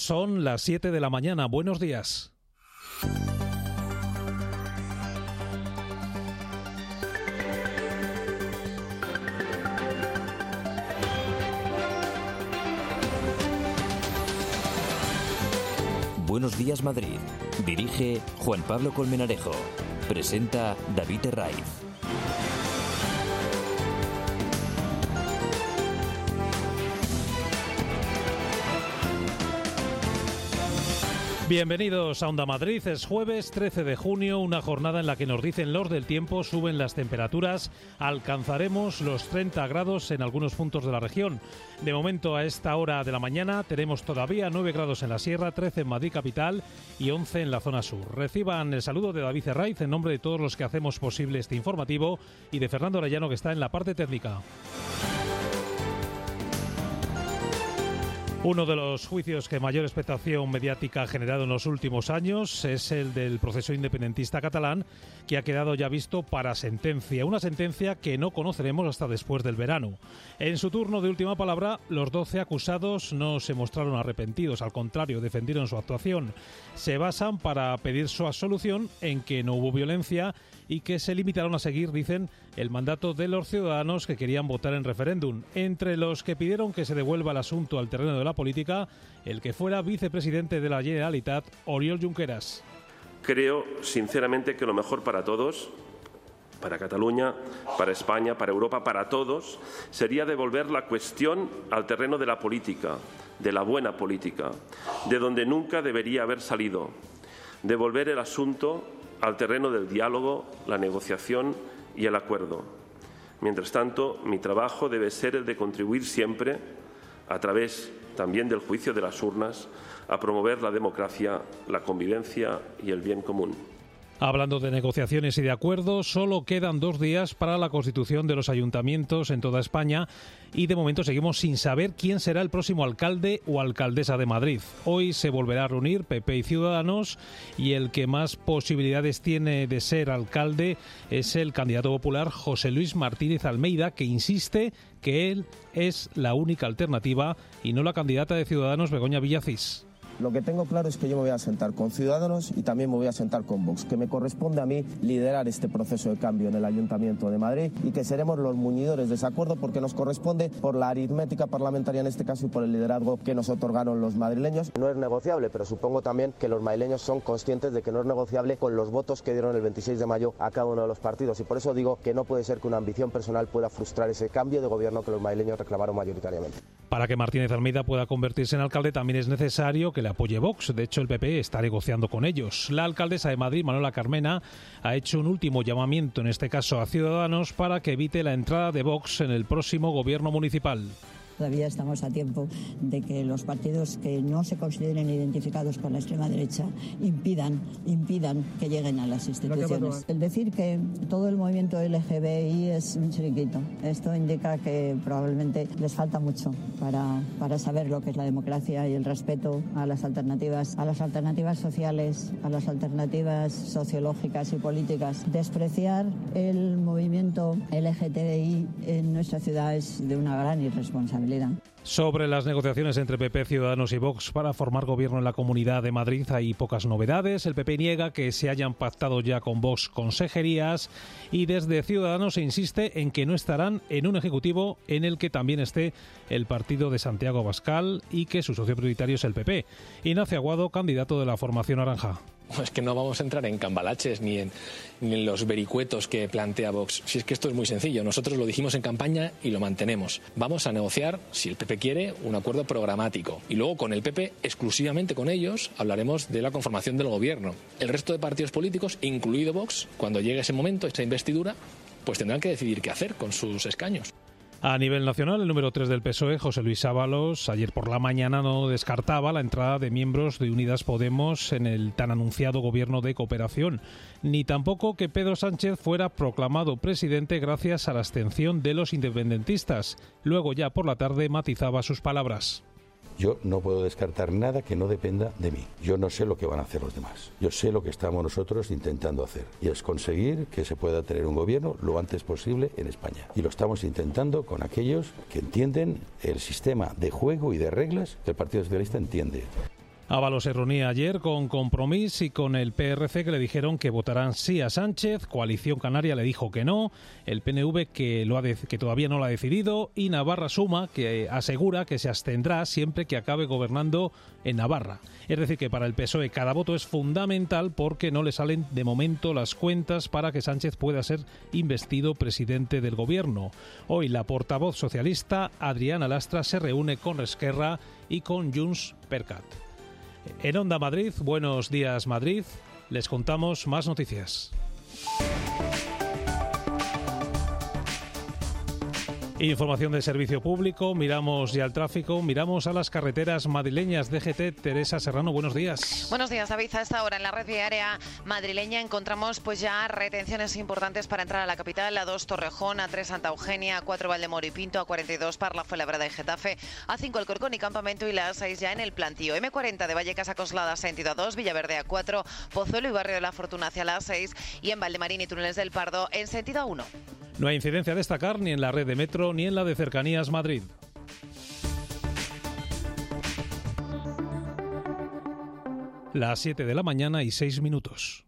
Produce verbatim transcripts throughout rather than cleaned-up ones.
Son las siete de la mañana. Buenos días. Buenos días, Madrid. Dirige Juan Pablo Colmenarejo. Presenta David Herraiz. Bienvenidos a Onda Madrid. Es jueves trece de junio, una jornada en la que nos dicen los del tiempo, suben las temperaturas, alcanzaremos los treinta grados en algunos puntos de la región. De momento, a esta hora de la mañana tenemos todavía nueve grados en la sierra, trece en Madrid capital y once en la zona sur. Reciban el saludo de David Herraiz en nombre de todos los que hacemos posible este informativo y de Fernando Arellano, que está en la parte técnica. Uno de los juicios que mayor expectación mediática ha generado en los últimos años es el del proceso independentista catalán, que ha quedado ya visto para sentencia. Una sentencia que no conoceremos hasta después del verano. En su turno de última palabra, los doce acusados no se mostraron arrepentidos, al contrario, defendieron su actuación. Se basan para pedir su absolución en que no hubo violencia y que se limitaron a seguir, dicen, el mandato de los ciudadanos que querían votar en referéndum. Entre los que pidieron que se devuelva el asunto al terreno de la política, el que fuera vicepresidente de la Generalitat, Oriol Junqueras. Creo, sinceramente, que lo mejor para todos, para Cataluña, para España, para Europa, para todos, sería devolver la cuestión al terreno de la política, de la buena política, de donde nunca debería haber salido. Devolver el asunto al terreno del diálogo, la negociación y el acuerdo. Mientras tanto, mi trabajo debe ser el de contribuir siempre, a través también del juicio de las urnas, a promover la democracia, la convivencia y el bien común. Hablando de negociaciones y de acuerdos, solo quedan dos días para la constitución de los ayuntamientos en toda España y de momento seguimos sin saber quién será el próximo alcalde o alcaldesa de Madrid. Hoy se volverá a reunir P P y Ciudadanos y el que más posibilidades tiene de ser alcalde es el candidato popular José Luis Martínez Almeida, que insiste que él es la única alternativa y no la candidata de Ciudadanos, Begoña Villacís. Lo que tengo claro es que yo me voy a sentar con Ciudadanos y también me voy a sentar con Vox, que me corresponde a mí liderar este proceso de cambio en el Ayuntamiento de Madrid y que seremos los muñidores de ese acuerdo porque nos corresponde por la aritmética parlamentaria en este caso y por el liderazgo que nos otorgaron los madrileños. No es negociable, pero supongo también que los madrileños son conscientes de que no es negociable con los votos que dieron el veintiséis de mayo a cada uno de los partidos y por eso digo que no puede ser que una ambición personal pueda frustrar ese cambio de gobierno que los madrileños reclamaron mayoritariamente. Para que Martínez Almeida pueda convertirse en alcalde también es necesario que le apoye Vox. De hecho, el P P está negociando con ellos. La alcaldesa de Madrid, Manuela Carmena, ha hecho un último llamamiento, en este caso a Ciudadanos, para que evite la entrada de Vox en el próximo gobierno municipal. Todavía estamos a tiempo de que los partidos que no se consideren identificados con la extrema derecha impidan, impidan que lleguen a las instituciones. El decir que todo el movimiento L G B I es un chiringuito, esto indica que probablemente les falta mucho para, para saber lo que es la democracia y el respeto a las alternativas, a las alternativas sociales, a las alternativas sociológicas y políticas. Despreciar el movimiento L G T B I en nuestra ciudad es de una gran irresponsabilidad. Sobre las negociaciones entre P P, Ciudadanos y Vox para formar gobierno en la Comunidad de Madrid hay pocas novedades. El P P niega que se hayan pactado ya con Vox consejerías y desde Ciudadanos se insiste en que no estarán en un ejecutivo en el que también esté el partido de Santiago Abascal y que su socio prioritario es el P P. Ignacio Aguado, candidato de la formación naranja. Es que no vamos a entrar en cambalaches ni en, ni en los vericuetos que plantea Vox. Si es que esto es muy sencillo. Nosotros lo dijimos en campaña y lo mantenemos. Vamos a negociar, si el P P quiere, un acuerdo programático. Y luego con el P P, exclusivamente con ellos, hablaremos de la conformación del gobierno. El resto de partidos políticos, incluido Vox, cuando llegue ese momento, esta investidura, pues tendrán que decidir qué hacer con sus escaños. A nivel nacional, el número tres del P S O E, José Luis Ábalos, ayer por la mañana no descartaba la entrada de miembros de Unidas Podemos en el tan anunciado gobierno de cooperación, ni tampoco que Pedro Sánchez fuera proclamado presidente gracias a la abstención de los independentistas. Luego, ya por la tarde, matizaba sus palabras. Yo no puedo descartar nada que no dependa de mí. Yo no sé lo que van a hacer los demás. Yo sé lo que estamos nosotros intentando hacer. Y es conseguir que se pueda tener un gobierno lo antes posible en España. Y lo estamos intentando con aquellos que entienden el sistema de juego y de reglas que el Partido Socialista entiende. Ábalos se reunía ayer con Compromís y con el P R C, que le dijeron que votarán sí a Sánchez. Coalición Canaria le dijo que no. El P N V que, lo ha de, que todavía no lo ha decidido. Y Navarra Suma, que asegura que se abstendrá siempre que acabe gobernando en Navarra. Es decir, que para el P S O E cada voto es fundamental porque no le salen de momento las cuentas para que Sánchez pueda ser investido presidente del gobierno. Hoy la portavoz socialista Adriana Lastra se reúne con Esquerra y con Junts per Cat. En Onda Madrid, buenos días Madrid, les contamos más noticias. Información de servicio público, miramos ya el tráfico, miramos a las carreteras madrileñas. D G T, Teresa Serrano, buenos días. Buenos días, David. A esta hora en la red viaria madrileña encontramos pues ya retenciones importantes para entrar a la capital. A dos Torrejón, A tres Santa Eugenia, A cuatro Valdemoro y Pinto, A cuarenta y dos Parla, Fuenlabrada y Getafe, A cinco Alcorcón y Campamento y la A seis ya en el Plantío. M cuarenta de Vallecas a Coslada, sentido A dos, Villaverde A cuatro, Pozuelo y Barrio de la Fortuna hacia la A seis y en Valdemarín y Túneles del Pardo en sentido A uno. No hay incidencia a destacar ni en la red de metro ni en la de Cercanías Madrid. Las siete de la mañana y seis minutos.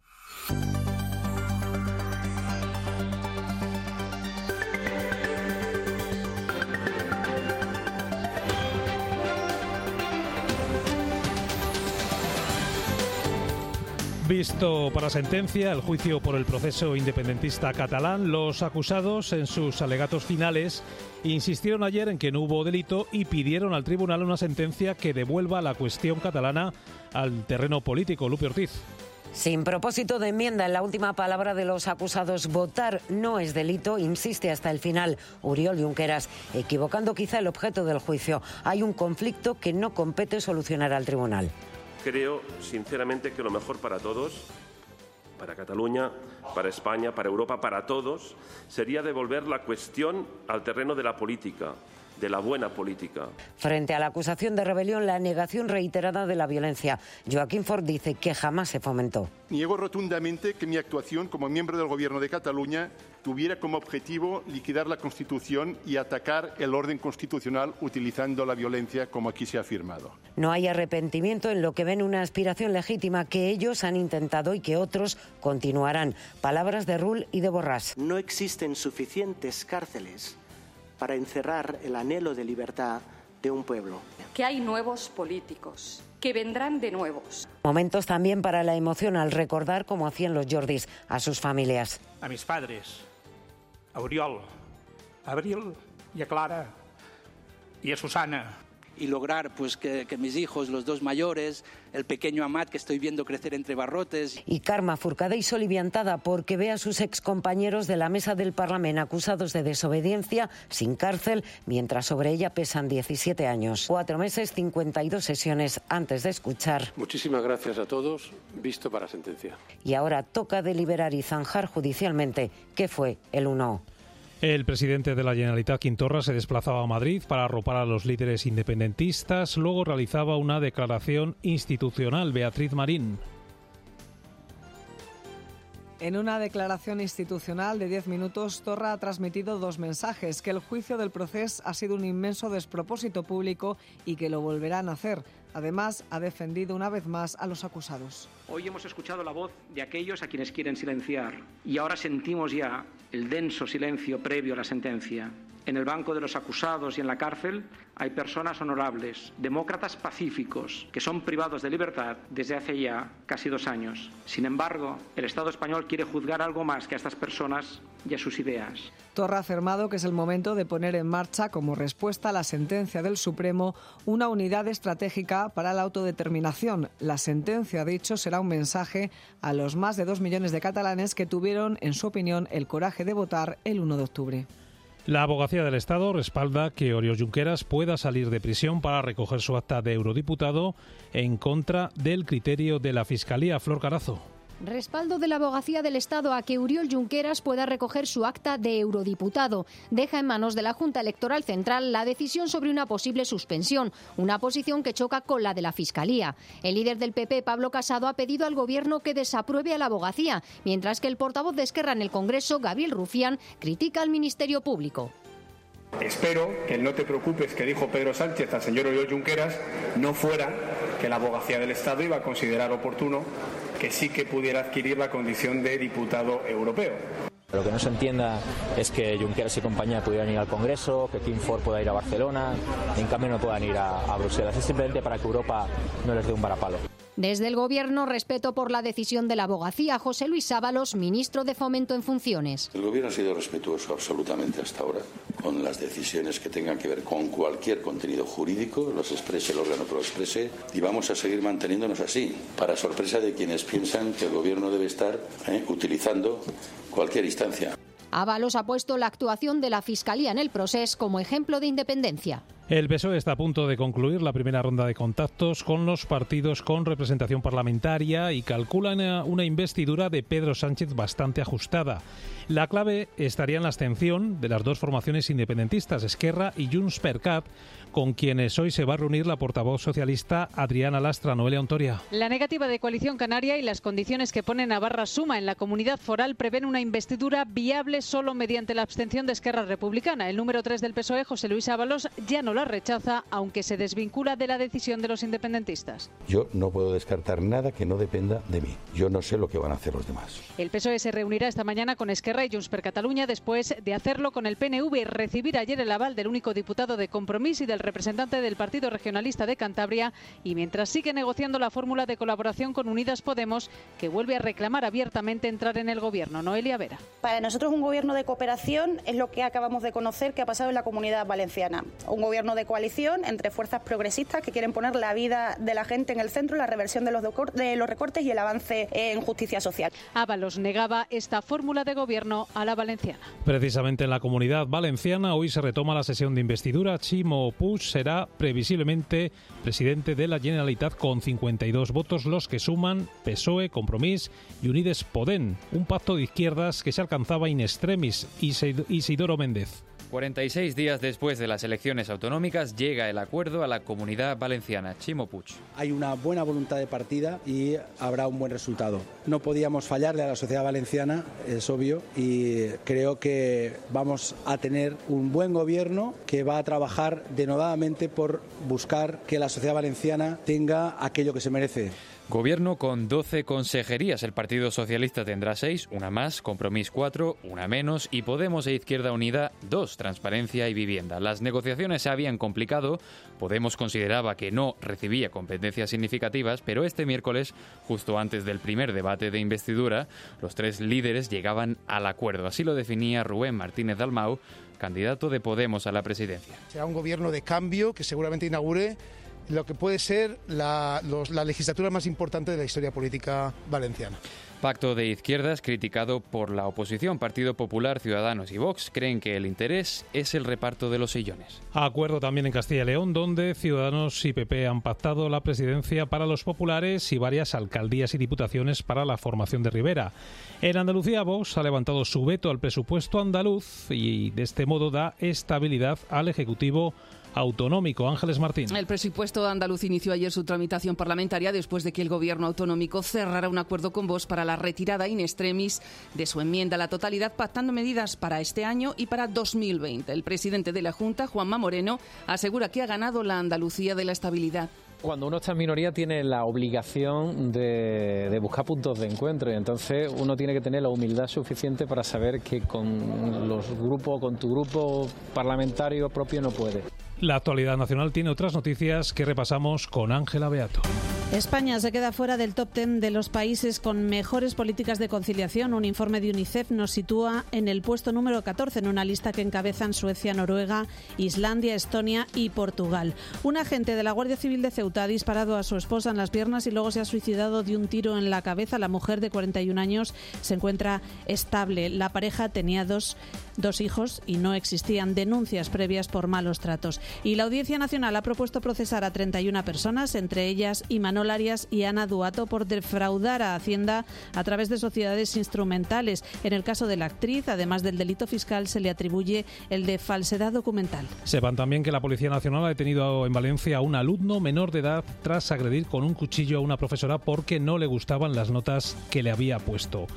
Visto para sentencia el juicio por el proceso independentista catalán, los acusados en sus alegatos finales insistieron ayer en que no hubo delito y pidieron al tribunal una sentencia que devuelva la cuestión catalana al terreno político. Lupe Ortiz. Sin propósito de enmienda, en la última palabra de los acusados, votar no es delito, insiste hasta el final Oriol Junqueras, equivocando quizá el objeto del juicio. Hay un conflicto que no compete solucionar al tribunal. Creo, sinceramente, que lo mejor para todos, para Cataluña, para España, para Europa, para todos, sería devolver la cuestión al terreno de la política, de la buena política. Frente a la acusación de rebelión, la negación reiterada de la violencia. Joaquín Ford dice que jamás se fomentó. Niego rotundamente que mi actuación como miembro del Gobierno de Cataluña tuviera como objetivo liquidar la Constitución y atacar el orden constitucional utilizando la violencia, como aquí se ha afirmado. No hay arrepentimiento en lo que ven una aspiración legítima que ellos han intentado y que otros continuarán. Palabras de Rull y de Borràs. No existen suficientes cárceles para encerrar el anhelo de libertad de un pueblo. Que hay nuevos políticos, que vendrán de nuevos. Momentos también para la emoción al recordar, como hacían los Jordis, a sus familias. A mis padres, a Oriol, a Abril y a Clara y a Susana. Y lograr pues que, que mis hijos, los dos mayores, el pequeño Amat que estoy viendo crecer entre barrotes. Y Carme furcada y soliviantada porque ve a sus excompañeros de la mesa del Parlamento acusados de desobediencia sin cárcel, mientras sobre ella pesan diecisiete años. Cuatro meses, cincuenta y dos sesiones antes de escuchar. Muchísimas gracias a todos. Visto para sentencia. Y ahora toca deliberar y zanjar judicialmente qué fue el uno. El presidente de la Generalitat, Quim Torra, se desplazaba a Madrid para arropar a los líderes independentistas. Luego realizaba una declaración institucional. Beatriz Marín. En una declaración institucional de diez minutos, Torra ha transmitido dos mensajes: que el juicio del procés ha sido un inmenso despropósito público y que lo volverán a hacer. Además, ha defendido una vez más a los acusados. Hoy hemos escuchado la voz de aquellos a quienes quieren silenciar y ahora sentimos ya el denso silencio previo a la sentencia. En el banco de los acusados y en la cárcel hay personas honorables, demócratas pacíficos, que son privados de libertad desde hace ya casi dos años. Sin embargo, el Estado español quiere juzgar algo más que a estas personas y a sus ideas. Torra ha afirmado que es el momento de poner en marcha, como respuesta a la sentencia del Supremo, una unidad estratégica para la autodeterminación. La sentencia, ha dicho, será un mensaje a los más de dos millones de catalanes que tuvieron, en su opinión, el coraje de votar el uno de octubre. La Abogacía del Estado respalda que Oriol Junqueras pueda salir de prisión para recoger su acta de eurodiputado en contra del criterio de la Fiscalía. Flor Carazo. Respaldo de la Abogacía del Estado a que Oriol Junqueras pueda recoger su acta de eurodiputado. Deja en manos de la Junta Electoral Central la decisión sobre una posible suspensión, una posición que choca con la de la Fiscalía. El líder del P P, Pablo Casado, ha pedido al Gobierno que desapruebe a la Abogacía, mientras que el portavoz de Esquerra en el Congreso, Gabriel Rufián, critica al Ministerio Público. Espero que el no te preocupes que dijo Pedro Sánchez al señor Oriol Junqueras no fuera que la abogacía del Estado iba a considerar oportuno que sí que pudiera adquirir la condición de diputado europeo. Lo que no se entienda es que Junqueras y compañía pudieran ir al Congreso, que Kim Ford pueda ir a Barcelona, y en cambio no puedan ir a, a Bruselas. Es simplemente para que Europa no les dé un varapalo. Desde el Gobierno, respeto por la decisión de la abogacía. José Luis Ábalos, ministro de Fomento en funciones. El Gobierno ha sido respetuoso absolutamente hasta ahora con las decisiones que tengan que ver con cualquier contenido jurídico, los exprese el órgano que lo exprese, y vamos a seguir manteniéndonos así, para sorpresa de quienes piensan que el Gobierno debe estar eh, utilizando cualquier instancia. Ábalos ha puesto la actuación de la Fiscalía en el proceso como ejemplo de independencia. El P S O E está a punto de concluir la primera ronda de contactos con los partidos con representación parlamentaria y calculan una investidura de Pedro Sánchez bastante ajustada. La clave estaría en la abstención de las dos formaciones independentistas, Esquerra y Junts per Cat, con quienes hoy se va a reunir la portavoz socialista Adriana Lastra. Noelia Ontoria. La negativa de Coalición Canaria y las condiciones que pone Navarra Suma en la comunidad foral prevén una investidura viable solo mediante la abstención de Esquerra Republicana. El número tres del P S O E, José Luis Ábalos, ya no la rechaza, aunque se desvincula de la decisión de los independentistas. Yo no puedo descartar nada que no dependa de mí. Yo no sé lo que van a hacer los demás. El P S O E se reunirá esta mañana con Esquerra y Junts per Catalunya después de hacerlo con el P N V y recibir ayer el aval del único diputado de Compromís y del representante del Partido Regionalista de Cantabria, y mientras sigue negociando la fórmula de colaboración con Unidas Podemos, que vuelve a reclamar abiertamente entrar en el gobierno. Noelia Vera. Para nosotros un gobierno de cooperación es lo que acabamos de conocer que ha pasado en la Comunidad Valenciana. Un gobierno de coalición entre fuerzas progresistas que quieren poner la vida de la gente en el centro, la reversión de los, de los recortes y el avance en justicia social. Ábalos negaba esta fórmula de gobierno a la valenciana. Precisamente en la Comunidad Valenciana hoy se retoma la sesión de investidura. Ximo Puig será previsiblemente presidente de la Generalitat con cincuenta y dos votos, los que suman P S O E, Compromís y Unides Podem, un pacto de izquierdas que se alcanzaba in extremis. Isidoro Méndez. cuarenta y seis días después de las elecciones autonómicas llega el acuerdo a la Comunidad Valenciana. Ximo Puig. Hay una buena voluntad de partida y habrá un buen resultado. No podíamos fallarle a la sociedad valenciana, es obvio, y creo que vamos a tener un buen gobierno que va a trabajar denodadamente por buscar que la sociedad valenciana tenga aquello que se merece. Gobierno con doce consejerías. El Partido Socialista tendrá seis, una más, Compromís cuatro, una menos y Podemos e Izquierda Unida dos, Transparencia y Vivienda. Las negociaciones se habían complicado. Podemos consideraba que no recibía competencias significativas, pero este miércoles, justo antes del primer debate de investidura, los tres líderes llegaban al acuerdo. Así lo definía Rubén Martínez Dalmau, candidato de Podemos a la presidencia. Será un gobierno de cambio que seguramente inaugure lo que puede ser la, los, la legislatura más importante de la historia política valenciana. Pacto de izquierdas criticado por la oposición. Partido Popular, Ciudadanos y Vox creen que el interés es el reparto de los sillones. Acuerdo también en Castilla y León, donde Ciudadanos y P P han pactado la presidencia para los populares y varias alcaldías y diputaciones para la formación de Rivera. En Andalucía, Vox ha levantado su veto al presupuesto andaluz y de este modo da estabilidad al Ejecutivo autonómico. Ángeles Martín. El presupuesto andaluz inició ayer su tramitación parlamentaria después de que el gobierno autonómico cerrara un acuerdo con Vox para la retirada in extremis de su enmienda a la totalidad, pactando medidas para este año y para dos mil veinte. El presidente de la Junta, Juanma Moreno, asegura que ha ganado la Andalucía de la estabilidad. Cuando uno está en minoría tiene la obligación de, de buscar puntos de encuentro y entonces uno tiene que tener la humildad suficiente para saber que con los grupos, con tu grupo parlamentario propio no puede. La actualidad nacional tiene otras noticias que repasamos con Ángela Beato. España se queda fuera del top ten de los países con mejores políticas de conciliación. Un informe de UNICEF nos sitúa en el puesto número catorce en una lista que encabezan Suecia, Noruega, Islandia, Estonia y Portugal. Un agente de la Guardia Civil de Ceuta ha disparado a su esposa en las piernas y luego se ha suicidado de un tiro en la cabeza. La mujer de cuarenta y un años se encuentra estable. La pareja tenía dos, dos hijos y no existían denuncias previas por malos tratos. Y la Audiencia Nacional ha propuesto procesar a treinta y una personas, entre ellas Imanol Arias y Ana Duato, por defraudar a Hacienda a través de sociedades instrumentales. En el caso de la actriz, además del delito fiscal, se le atribuye el de falsedad documental. Sepan también que la Policía Nacional ha detenido en Valencia a un alumno menor de edad tras agredir con un cuchillo a una profesora porque no le gustaban las notas que le había puesto.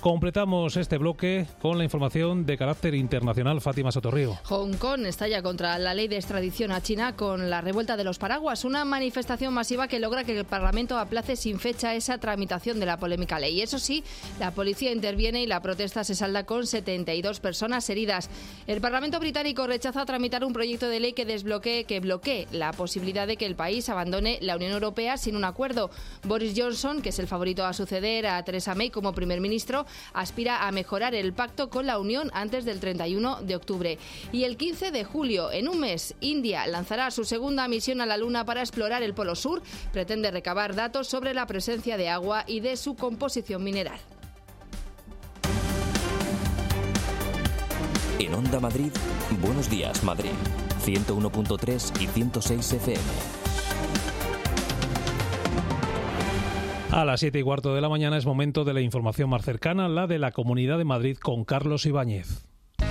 Completamos este bloque con la información de carácter internacional. Fátima Sotorrío. Hong Kong estalla contra la ley de extradición a China con la revuelta de los paraguas, una manifestación masiva que logra que el Parlamento aplace sin fecha esa tramitación de la polémica ley. Eso sí, la policía interviene y la protesta se salda con setenta y dos personas heridas. El Parlamento británico rechaza tramitar un proyecto de ley que desbloquee, que bloquee la posibilidad de que el país abandone la Unión Europea sin un acuerdo. Boris Johnson, que es el favorito a suceder a Theresa May como primer ministro, aspira a mejorar el pacto con la Unión antes del treinta y uno de octubre. Y el quince de julio, en un mes, India lanzará su segunda misión a la Luna para explorar el Polo Sur. Pretende recabar datos sobre la presencia de agua y de su composición mineral. En Onda Madrid, Buenos Días Madrid, ciento uno punto tres y ciento seis F M. A las siete y cuarto de la mañana es momento de la información más cercana, la de la Comunidad de Madrid, con Carlos Ibáñez.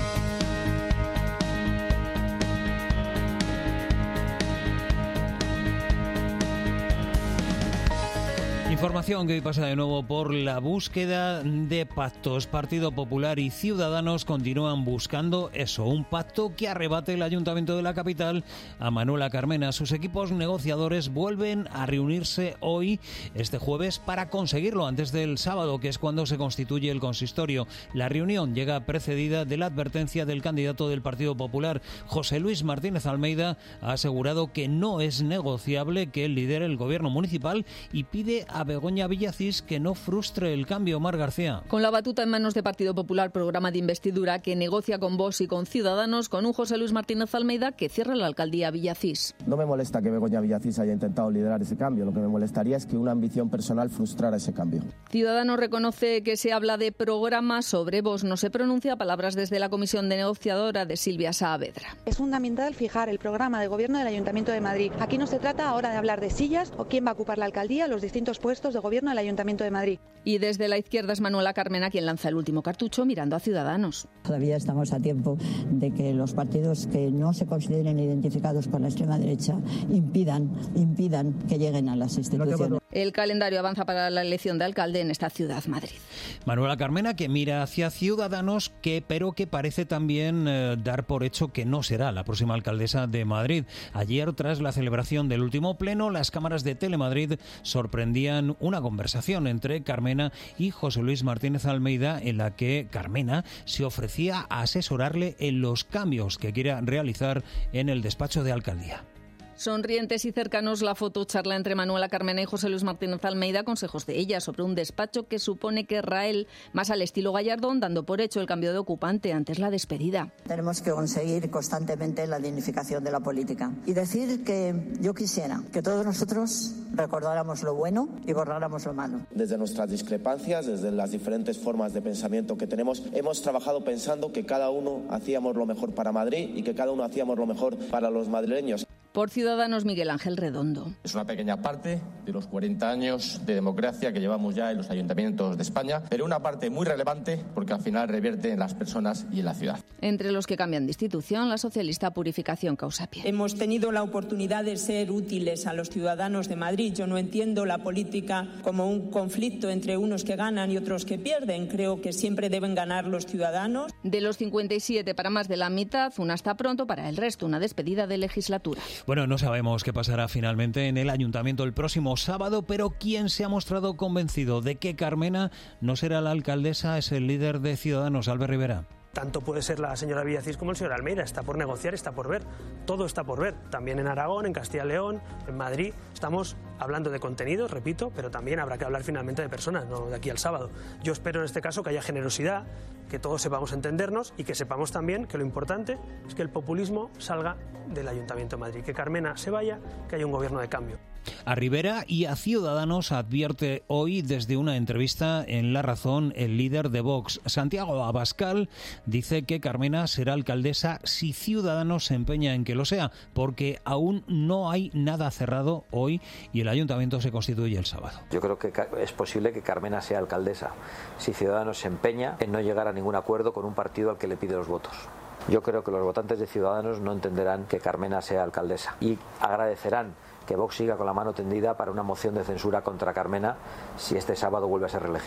Información que hoy pasa de nuevo por la búsqueda de pactos. Partido Popular y Ciudadanos continúan buscando eso, un pacto que arrebate el Ayuntamiento de la capital a Manuela Carmena. Sus equipos negociadores vuelven a reunirse hoy, este jueves, para conseguirlo antes del sábado, que es cuando se constituye el consistorio. La reunión llega precedida de la advertencia del candidato del Partido Popular, José Luis Martínez Almeida. Ha asegurado que no es negociable que él lidere el gobierno municipal y pide a Begoña Villacís que no frustre el cambio. Mar García. Con la batuta en manos de Partido Popular, programa de investidura que negocia con Vox y con Ciudadanos, con un José Luis Martínez Almeida que cierra la alcaldía Villacís. No me molesta que Begoña Villacís haya intentado liderar ese cambio, lo que me molestaría es que una ambición personal frustrara ese cambio. Ciudadanos reconoce que se habla de programa, sobre Vox no se pronuncia. Palabras desde la comisión de negociadora de Silvia Saavedra. Es fundamental fijar el programa de gobierno del Ayuntamiento de Madrid. Aquí no se trata ahora de hablar de sillas o quién va a ocupar la alcaldía, los distintos puestos de gobierno del Ayuntamiento de Madrid. Y desde la izquierda es Manuela Carmena quien lanza el último cartucho, mirando a Ciudadanos. Todavía estamos a tiempo de que los partidos que no se consideren identificados con la extrema derecha impidan, impidan que lleguen a las instituciones. El calendario avanza para la elección de alcalde en esta ciudad, Madrid. Manuela Carmena, que mira hacia Ciudadanos, que pero que parece también eh, dar por hecho que no será la próxima alcaldesa de Madrid. Ayer, tras la celebración del último pleno, las cámaras de Telemadrid sorprendían una conversación entre Carmena y José Luis Martínez Almeida, en la que Carmena se ofrecía a asesorarle en los cambios que quiera realizar en el despacho de alcaldía. Sonrientes y cercanos, la fotocharla entre Manuela Carmena y José Luis Martínez Almeida, consejos de ella sobre un despacho que supone que Rael, más al estilo Gallardón, dando por hecho el cambio de ocupante antes la despedida. Tenemos que conseguir constantemente la dignificación de la política y decir que yo quisiera que todos nosotros recordáramos lo bueno y borráramos lo malo. Desde nuestras discrepancias, desde las diferentes formas de pensamiento que tenemos, hemos trabajado pensando que cada uno hacíamos lo mejor para Madrid y que cada uno hacíamos lo mejor para los madrileños. Por Ciudadanos, Miguel Ángel Redondo. Es una pequeña parte de los cuarenta años de democracia que llevamos ya en los ayuntamientos de España, pero una parte muy relevante porque al final revierte en las personas y en la ciudad. Entre los que cambian de institución, la socialista Purificación Causapié. Hemos tenido la oportunidad de ser útiles a los ciudadanos de Madrid. Yo no entiendo la política como un conflicto entre unos que ganan y otros que pierden. Creo que siempre deben ganar los ciudadanos. De los cincuenta y siete, para más de la mitad, una está pronto, para el resto una despedida de legislatura. Bueno, no sabemos qué pasará finalmente en el Ayuntamiento el próximo sábado, pero quien se ha mostrado convencido de que Carmena no será la alcaldesa es el líder de Ciudadanos, Albert Rivera. Tanto puede ser la señora Villacís como el señor Almeida. Está por negociar, está por ver. Todo está por ver. También en Aragón, en Castilla y León, en Madrid. Estamos hablando de contenidos, repito, pero también habrá que hablar finalmente de personas, no de aquí al sábado. Yo espero en este caso que haya generosidad, que todos sepamos entendernos y que sepamos también que lo importante es que el populismo salga del Ayuntamiento de Madrid, que Carmena se vaya, que haya un gobierno de cambio. A Rivera y a Ciudadanos advierte hoy desde una entrevista en La Razón el líder de Vox. Santiago Abascal dice que Carmena será alcaldesa si Ciudadanos se empeña en que lo sea, porque aún no hay nada cerrado hoy y el ayuntamiento se constituye el sábado. Yo creo que es posible que Carmena sea alcaldesa si Ciudadanos se empeña en no llegar a ningún acuerdo con un partido al que le pide los votos. Yo creo que los votantes de Ciudadanos no entenderán que Carmena sea alcaldesa y agradecerán que Vox siga con la mano tendida para una moción de censura contra Carmena si este sábado vuelve a ser reelegida.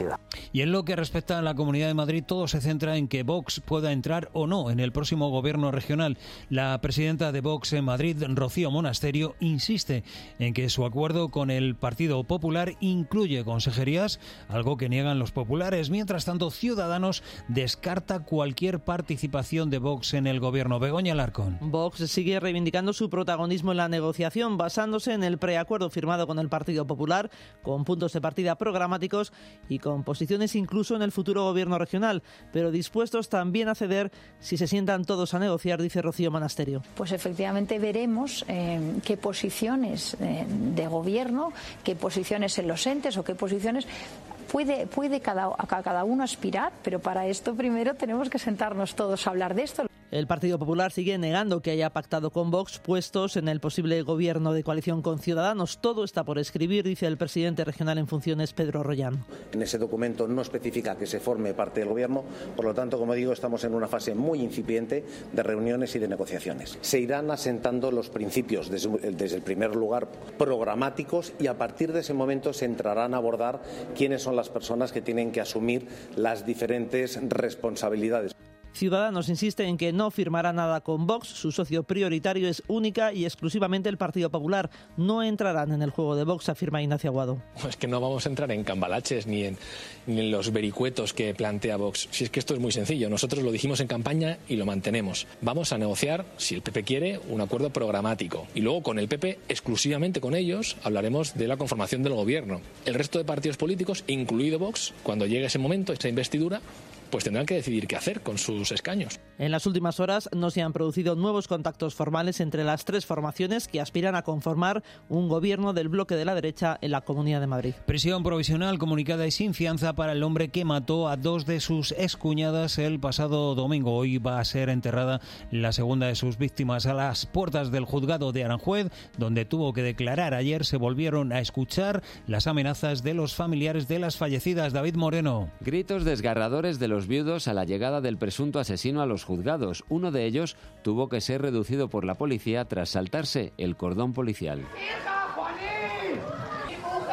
Y en lo que respecta a la Comunidad de Madrid, todo se centra en que Vox pueda entrar o no en el próximo gobierno regional. La presidenta de Vox en Madrid, Rocío Monasterio, insiste en que su acuerdo con el Partido Popular incluye consejerías, algo que niegan los populares. Mientras tanto, Ciudadanos descarta cualquier participación de Vox en el gobierno. Begoña Alarcón. Vox sigue reivindicando su protagonismo en la negociación, basándose en el preacuerdo firmado con el Partido Popular, con puntos de partida programáticos y con posiciones incluso en el futuro gobierno regional, pero dispuestos también a ceder si se sientan todos a negociar, dice Rocío Monasterio. Pues efectivamente veremos eh, qué posiciones eh, de gobierno, qué posiciones en los entes o qué posiciones puede, puede cada, a cada uno aspirar, pero para esto primero tenemos que sentarnos todos a hablar de esto. El Partido Popular sigue negando que haya pactado con Vox puestos en el posible gobierno de coalición con Ciudadanos. Todo está por escribir, dice el presidente regional en funciones, Pedro Rollán. En ese documento no especifica que se forme parte del gobierno, por lo tanto, como digo, estamos en una fase muy incipiente de reuniones y de negociaciones. Se irán asentando los principios, desde, desde el primer lugar, programáticos, y a partir de ese momento se entrarán a abordar quiénes son las personas que tienen que asumir las diferentes responsabilidades. Ciudadanos insiste en que no firmará nada con Vox. Su socio prioritario es única y exclusivamente el Partido Popular. No entrarán en el juego de Vox, afirma Ignacio Aguado. Es que no vamos a entrar en cambalaches ni en, ni en los vericuetos que plantea Vox. Si es que esto es muy sencillo. Nosotros lo dijimos en campaña y lo mantenemos. Vamos a negociar, si el P P quiere, un acuerdo programático. Y luego con el P P, exclusivamente con ellos, hablaremos de la conformación del gobierno. El resto de partidos políticos, incluido Vox, cuando llegue ese momento, esa investidura, pues tendrán que decidir qué hacer con sus escaños. En las últimas horas no se han producido nuevos contactos formales entre las tres formaciones que aspiran a conformar un gobierno del bloque de la derecha en la Comunidad de Madrid. Prisión provisional comunicada y sin fianza para el hombre que mató a dos de sus excuñadas el pasado domingo. Hoy va a ser enterrada la segunda de sus víctimas. A las puertas del juzgado de Aranjuez, donde tuvo que declarar ayer, se volvieron a escuchar las amenazas de los familiares de las fallecidas. David Moreno. Gritos desgarradores de los Los viudos a la llegada del presunto asesino a los juzgados. Uno de ellos tuvo que ser reducido por la policía tras saltarse el cordón policial. ¡Hija, Juanín! ¡Mi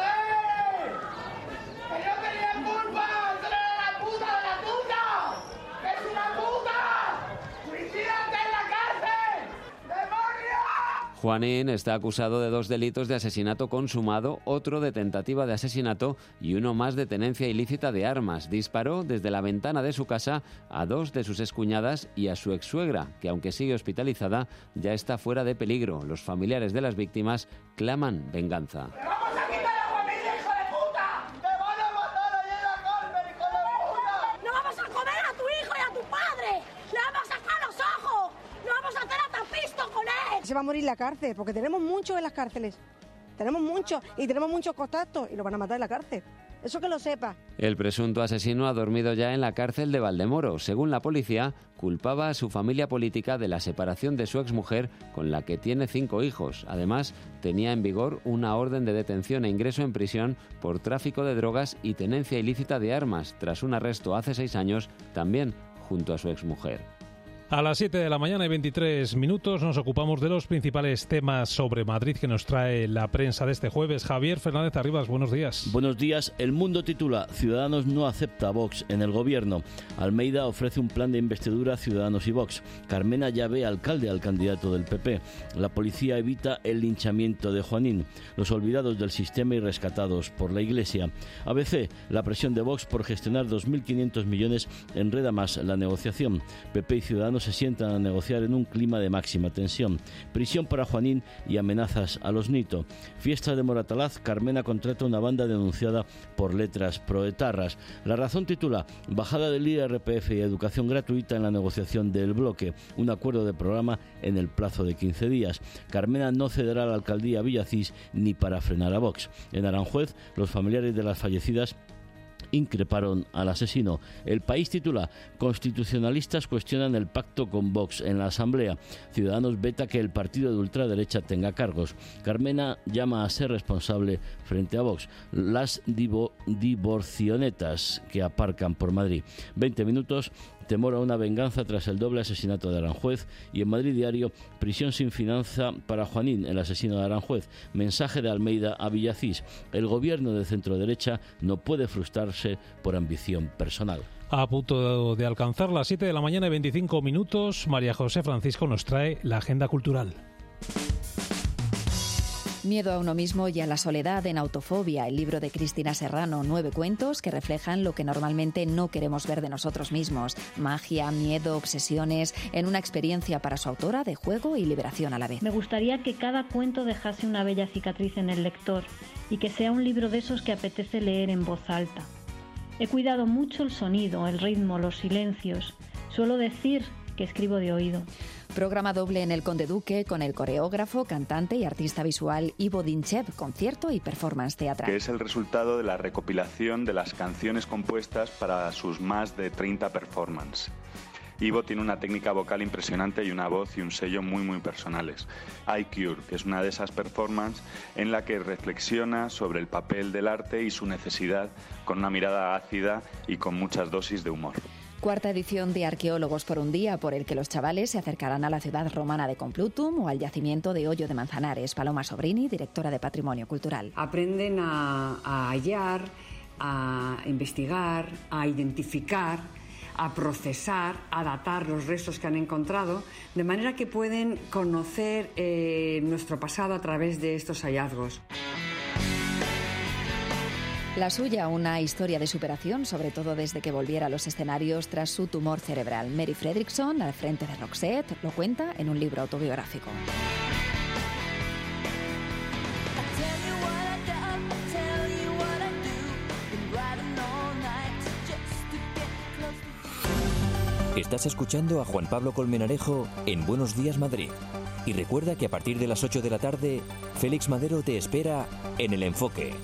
mujer! ¡Que yo tenía culpa! ¡Tú eres la puta de la puta! ¡Que es una puta! ¡Suicídate en la cárcel! ¡Demonio! Juanín está acusado de dos delitos de asesinato consumado, otro de tentativa de asesinato y uno más de tenencia ilícita de armas. Disparó desde la ventana de su casa a dos de sus excuñadas y a su exsuegra, que aunque sigue hospitalizada, ya está fuera de peligro. Los familiares de las víctimas claman venganza. Se va a morir en la cárcel, porque tenemos muchos en las cárceles. Tenemos muchos y tenemos muchos contactos y lo van a matar en la cárcel. Eso que lo sepa. El presunto asesino ha dormido ya en la cárcel de Valdemoro. Según la policía, culpaba a su familia política de la separación de su exmujer, con la que tiene cinco hijos. Además, tenía en vigor una orden de detención e ingreso en prisión por tráfico de drogas y tenencia ilícita de armas, tras un arresto hace seis años, también junto a su exmujer. A las siete de la mañana y veintitrés minutos nos ocupamos de los principales temas sobre Madrid que nos trae la prensa de este jueves. Javier Fernández Arribas, buenos días. Buenos días. El Mundo titula: Ciudadanos no acepta a Vox en el gobierno. Almeida ofrece un plan de investidura a Ciudadanos y Vox. Carmena ya ve alcalde al candidato del P P. La policía evita el linchamiento de Juanín. Los olvidados del sistema y rescatados por la Iglesia. A B C, la presión de Vox por gestionar dos mil quinientos millones enreda más la negociación. P P y Ciudadanos se sientan a negociar en un clima de máxima tensión. Prisión para Juanín y amenazas a los Nito. Fiesta de Moratalaz, Carmena contrata una banda denunciada por letras proetarras. La Razón titula: bajada del I R P F y educación gratuita en la negociación del bloque. Un acuerdo de programa en el plazo de quince días. Carmena no cederá a la alcaldía Villacís ni para frenar a Vox. En Aranjuez, los familiares de las fallecidas increparon al asesino. El País titula: constitucionalistas cuestionan el pacto con Vox en la Asamblea. Ciudadanos veta que el partido de ultraderecha tenga cargos. Carmena llama a ser responsable frente a Vox. Las divo- divorcionetas que aparcan por Madrid. veinte minutos. Temor a una venganza tras el doble asesinato de Aranjuez. Y en Madrid Diario, prisión sin fianza para Juanín, el asesino de Aranjuez. Mensaje de Almeida a Villacís: el gobierno de centroderecha no puede frustrarse sé, por ambición personal. A punto de alcanzar las siete de la mañana y veinticinco minutos, María José Francisco nos trae la agenda cultural. Miedo a uno mismo y a la soledad en Autofobia, el libro de Cristina Serrano, nueve cuentos que reflejan lo que normalmente no queremos ver de nosotros mismos. Magia, miedo, obsesiones, en una experiencia para su autora de juego y liberación a la vez. Me gustaría que cada cuento dejase una bella cicatriz en el lector y que sea un libro de esos que apetece leer en voz alta. He cuidado mucho el sonido, el ritmo, los silencios. Suelo decir que escribo de oído. Programa doble en el Conde Duque con el coreógrafo, cantante y artista visual Ivo Dinchev, concierto y performance teatral. Que es el resultado de la recopilación de las canciones compuestas para sus más de treinta performances. Ivo tiene una técnica vocal impresionante y una voz y un sello muy muy personales. iCure, que es una de esas performances en la que reflexiona sobre el papel del arte y su necesidad con una mirada ácida y con muchas dosis de humor. Cuarta edición de Arqueólogos por un día, por el que los chavales se acercarán a la ciudad romana de Complutum o al yacimiento de Hoyo de Manzanares. Paloma Sobrini, directora de Patrimonio Cultural. Aprenden a, a hallar, a investigar, a identificar, a procesar, a datar los restos que han encontrado, de manera que pueden conocer eh, nuestro pasado a través de estos hallazgos. La suya, una historia de superación, sobre todo desde que volviera a los escenarios tras su tumor cerebral. Mary Fredrickson, al frente de Roxette, lo cuenta en un libro autobiográfico. Estás escuchando a Juan Pablo Colmenarejo en Buenos Días Madrid. Y recuerda que a partir de las ocho de la tarde, Félix Madero te espera en El Enfoque.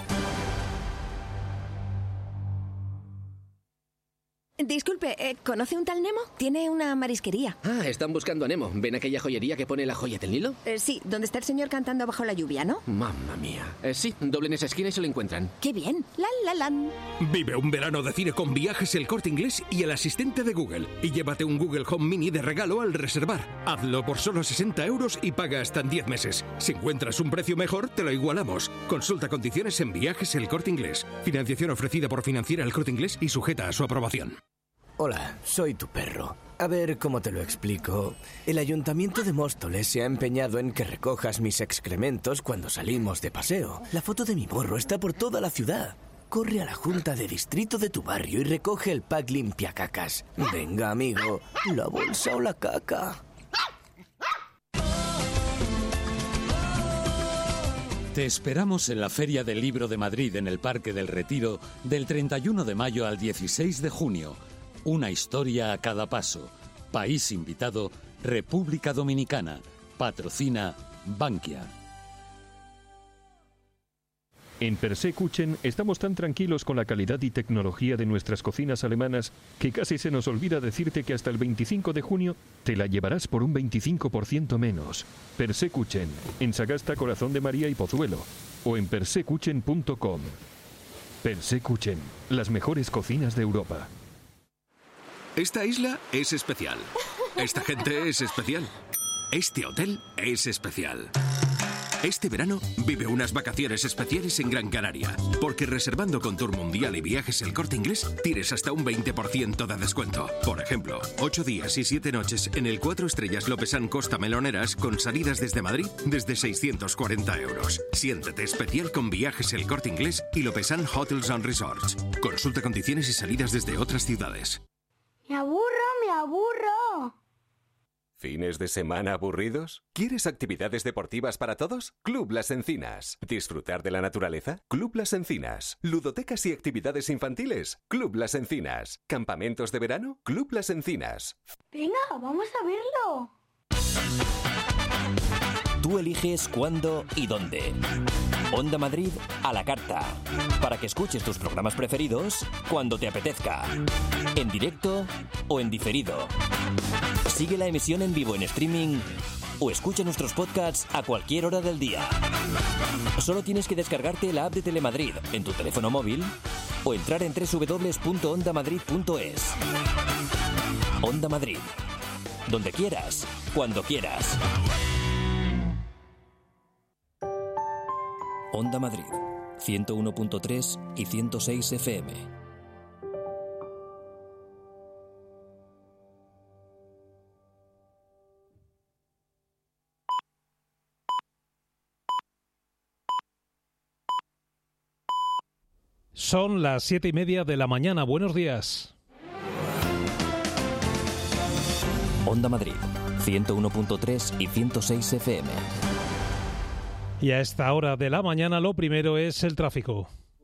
Disculpe, eh, ¿conoce un tal Nemo? Tiene una marisquería. Ah, están buscando a Nemo. ¿Ven aquella joyería que pone la joya del Nilo? Eh, sí, donde está el señor cantando bajo la lluvia, ¿no? Mamma mía. Eh, sí, doblen esa esquina y se lo encuentran. ¡Qué bien! ¡La, la, la! Vive un verano de cine con Viajes El Corte Inglés y el asistente de Google. Y llévate un Google Home Mini de regalo al reservar. Hazlo por solo sesenta euros y paga hasta en diez meses. Si encuentras un precio mejor, te lo igualamos. Consulta condiciones en Viajes El Corte Inglés. Financiación ofrecida por Financiera El Corte Inglés y sujeta a su aprobación. Hola, soy tu perro. A ver cómo te lo explico. El Ayuntamiento de Móstoles se ha empeñado en que recojas mis excrementos cuando salimos de paseo. La foto de mi gorro está por toda la ciudad. Corre a la junta de distrito de tu barrio y recoge el pack limpiacacas. Venga, amigo, la bolsa o la caca. Te esperamos en la Feria del Libro de Madrid en el Parque del Retiro del treinta y uno de mayo al dieciséis de junio. Una historia a cada paso. País invitado, República Dominicana. Patrocina Bankia. En Persekuchen estamos tan tranquilos con la calidad y tecnología de nuestras cocinas alemanas que casi se nos olvida decirte que hasta el veinticinco de junio te la llevarás por un veinticinco por ciento menos. Persekuchen, en Sagasta, Corazón de María y Pozuelo, o en persekuchen punto com. Persekuchen, las mejores cocinas de Europa. Esta isla es especial. Esta gente es especial. Este hotel es especial. Este verano vive unas vacaciones especiales en Gran Canaria, porque reservando con Tour Mundial y Viajes El Corte Inglés tienes hasta un veinte por ciento de descuento. Por ejemplo, ocho días y siete noches en el cuatro estrellas Lopesán Costa Meloneras con salidas desde Madrid desde seiscientos cuarenta euros. Siéntete especial con Viajes El Corte Inglés y Lopesán Hotels and Resorts. Consulta condiciones y salidas desde otras ciudades. ¡Me aburro, me aburro! ¿Fines de semana aburridos? ¿Quieres actividades deportivas para todos? Club Las Encinas. ¿Disfrutar de la naturaleza? Club Las Encinas. ¿Ludotecas y actividades infantiles? Club Las Encinas. ¿Campamentos de verano? Club Las Encinas. Venga, vamos a verlo. Tú eliges cuándo y dónde. Onda Madrid a la carta. Para que escuches tus programas preferidos cuando te apetezca. En directo o en diferido. Sigue la emisión en vivo en streaming o escucha nuestros podcasts a cualquier hora del día. Solo tienes que descargarte la app de Telemadrid en tu teléfono móvil o entrar en doble u doble u doble u punto onda madrid punto es. Onda Madrid. Donde quieras, cuando quieras. Onda Madrid, ciento uno punto tres y ciento seis F M. Son las siete y media de la mañana. Buenos días. Onda Madrid, ciento uno punto tres y ciento seis F M. Y a esta hora de la mañana lo primero es el tráfico.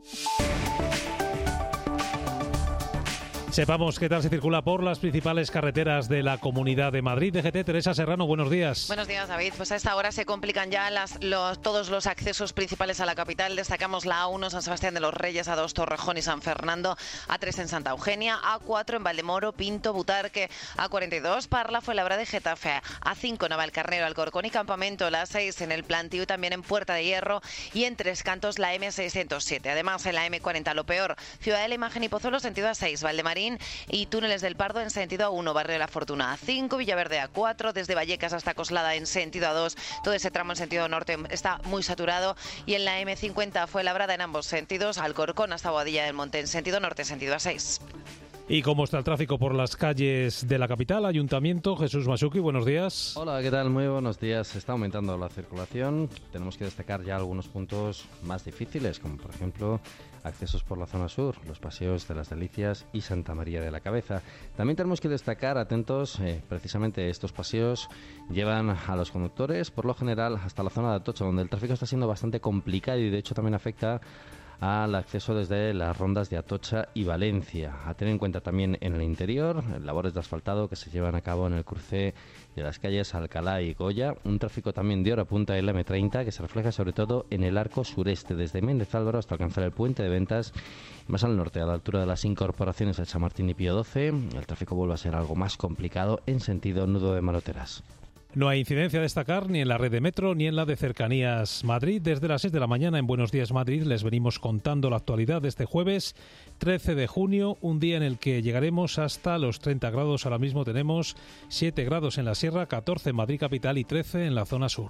Sepamos qué tal se circula por las principales carreteras de la Comunidad de Madrid. D G T, Teresa Serrano, buenos días. Buenos días, David. Pues a esta hora se complican ya las, los, todos los accesos principales a la capital. Destacamos la A uno, San Sebastián de los Reyes, A dos, Torrejón y San Fernando, A tres en Santa Eugenia, A cuatro en Valdemoro, Pinto, Butarque, A cuarenta y dos, Parla, Fuenlabrada y Getafe, A cinco, Navalcarnero, Alcorcón y Campamento, la A seis en el Plantío y también en Puerta de Hierro y en Tres Cantos la eme seiscientos siete. Además, en la eme cuarenta, lo peor, Ciudad de la Imagen y Pozuelo, sentido A seis, Valdemarín y Túneles del Pardo en sentido A uno, Barrio de la Fortuna A cinco, Villaverde A cuatro, desde Vallecas hasta Coslada en sentido A dos, todo ese tramo en sentido norte está muy saturado, y en la eme cincuenta Fuenlabrada en ambos sentidos, Alcorcón hasta Boadilla del Monte en sentido norte, sentido A seis. ¿Y cómo está el tráfico por las calles de la capital? Ayuntamiento, Jesús Masuki, buenos días. Hola, ¿qué tal? Muy buenos días. Está aumentando la circulación. Tenemos que destacar ya algunos puntos más difíciles, como por ejemplo accesos por la zona sur, los paseos de las Delicias y Santa María de la Cabeza. También tenemos que destacar, atentos, eh, precisamente estos paseos llevan a los conductores, por lo general, hasta la zona de Atocha, donde el tráfico está siendo bastante complicado y de hecho también afecta al acceso desde las rondas de Atocha y Valencia. A tener en cuenta también en el interior, labores de asfaltado que se llevan a cabo en el cruce de las calles Alcalá y Goya. Un tráfico también de hora punta en la eme treinta que se refleja sobre todo en el arco sureste, desde Méndez Álvaro hasta alcanzar el puente de Ventas. Más al norte, a la altura de las incorporaciones de Chamartín y Pío doce, el tráfico vuelve a ser algo más complicado en sentido nudo de Maloteras. No hay incidencia a destacar ni en la red de metro ni en la de Cercanías Madrid. Desde las seis de la mañana en Buenos Días Madrid les venimos contando la actualidad de este jueves trece de junio, un día en el que llegaremos hasta los treinta grados. Ahora mismo tenemos siete grados en la Sierra, catorce en Madrid capital y trece en la zona sur.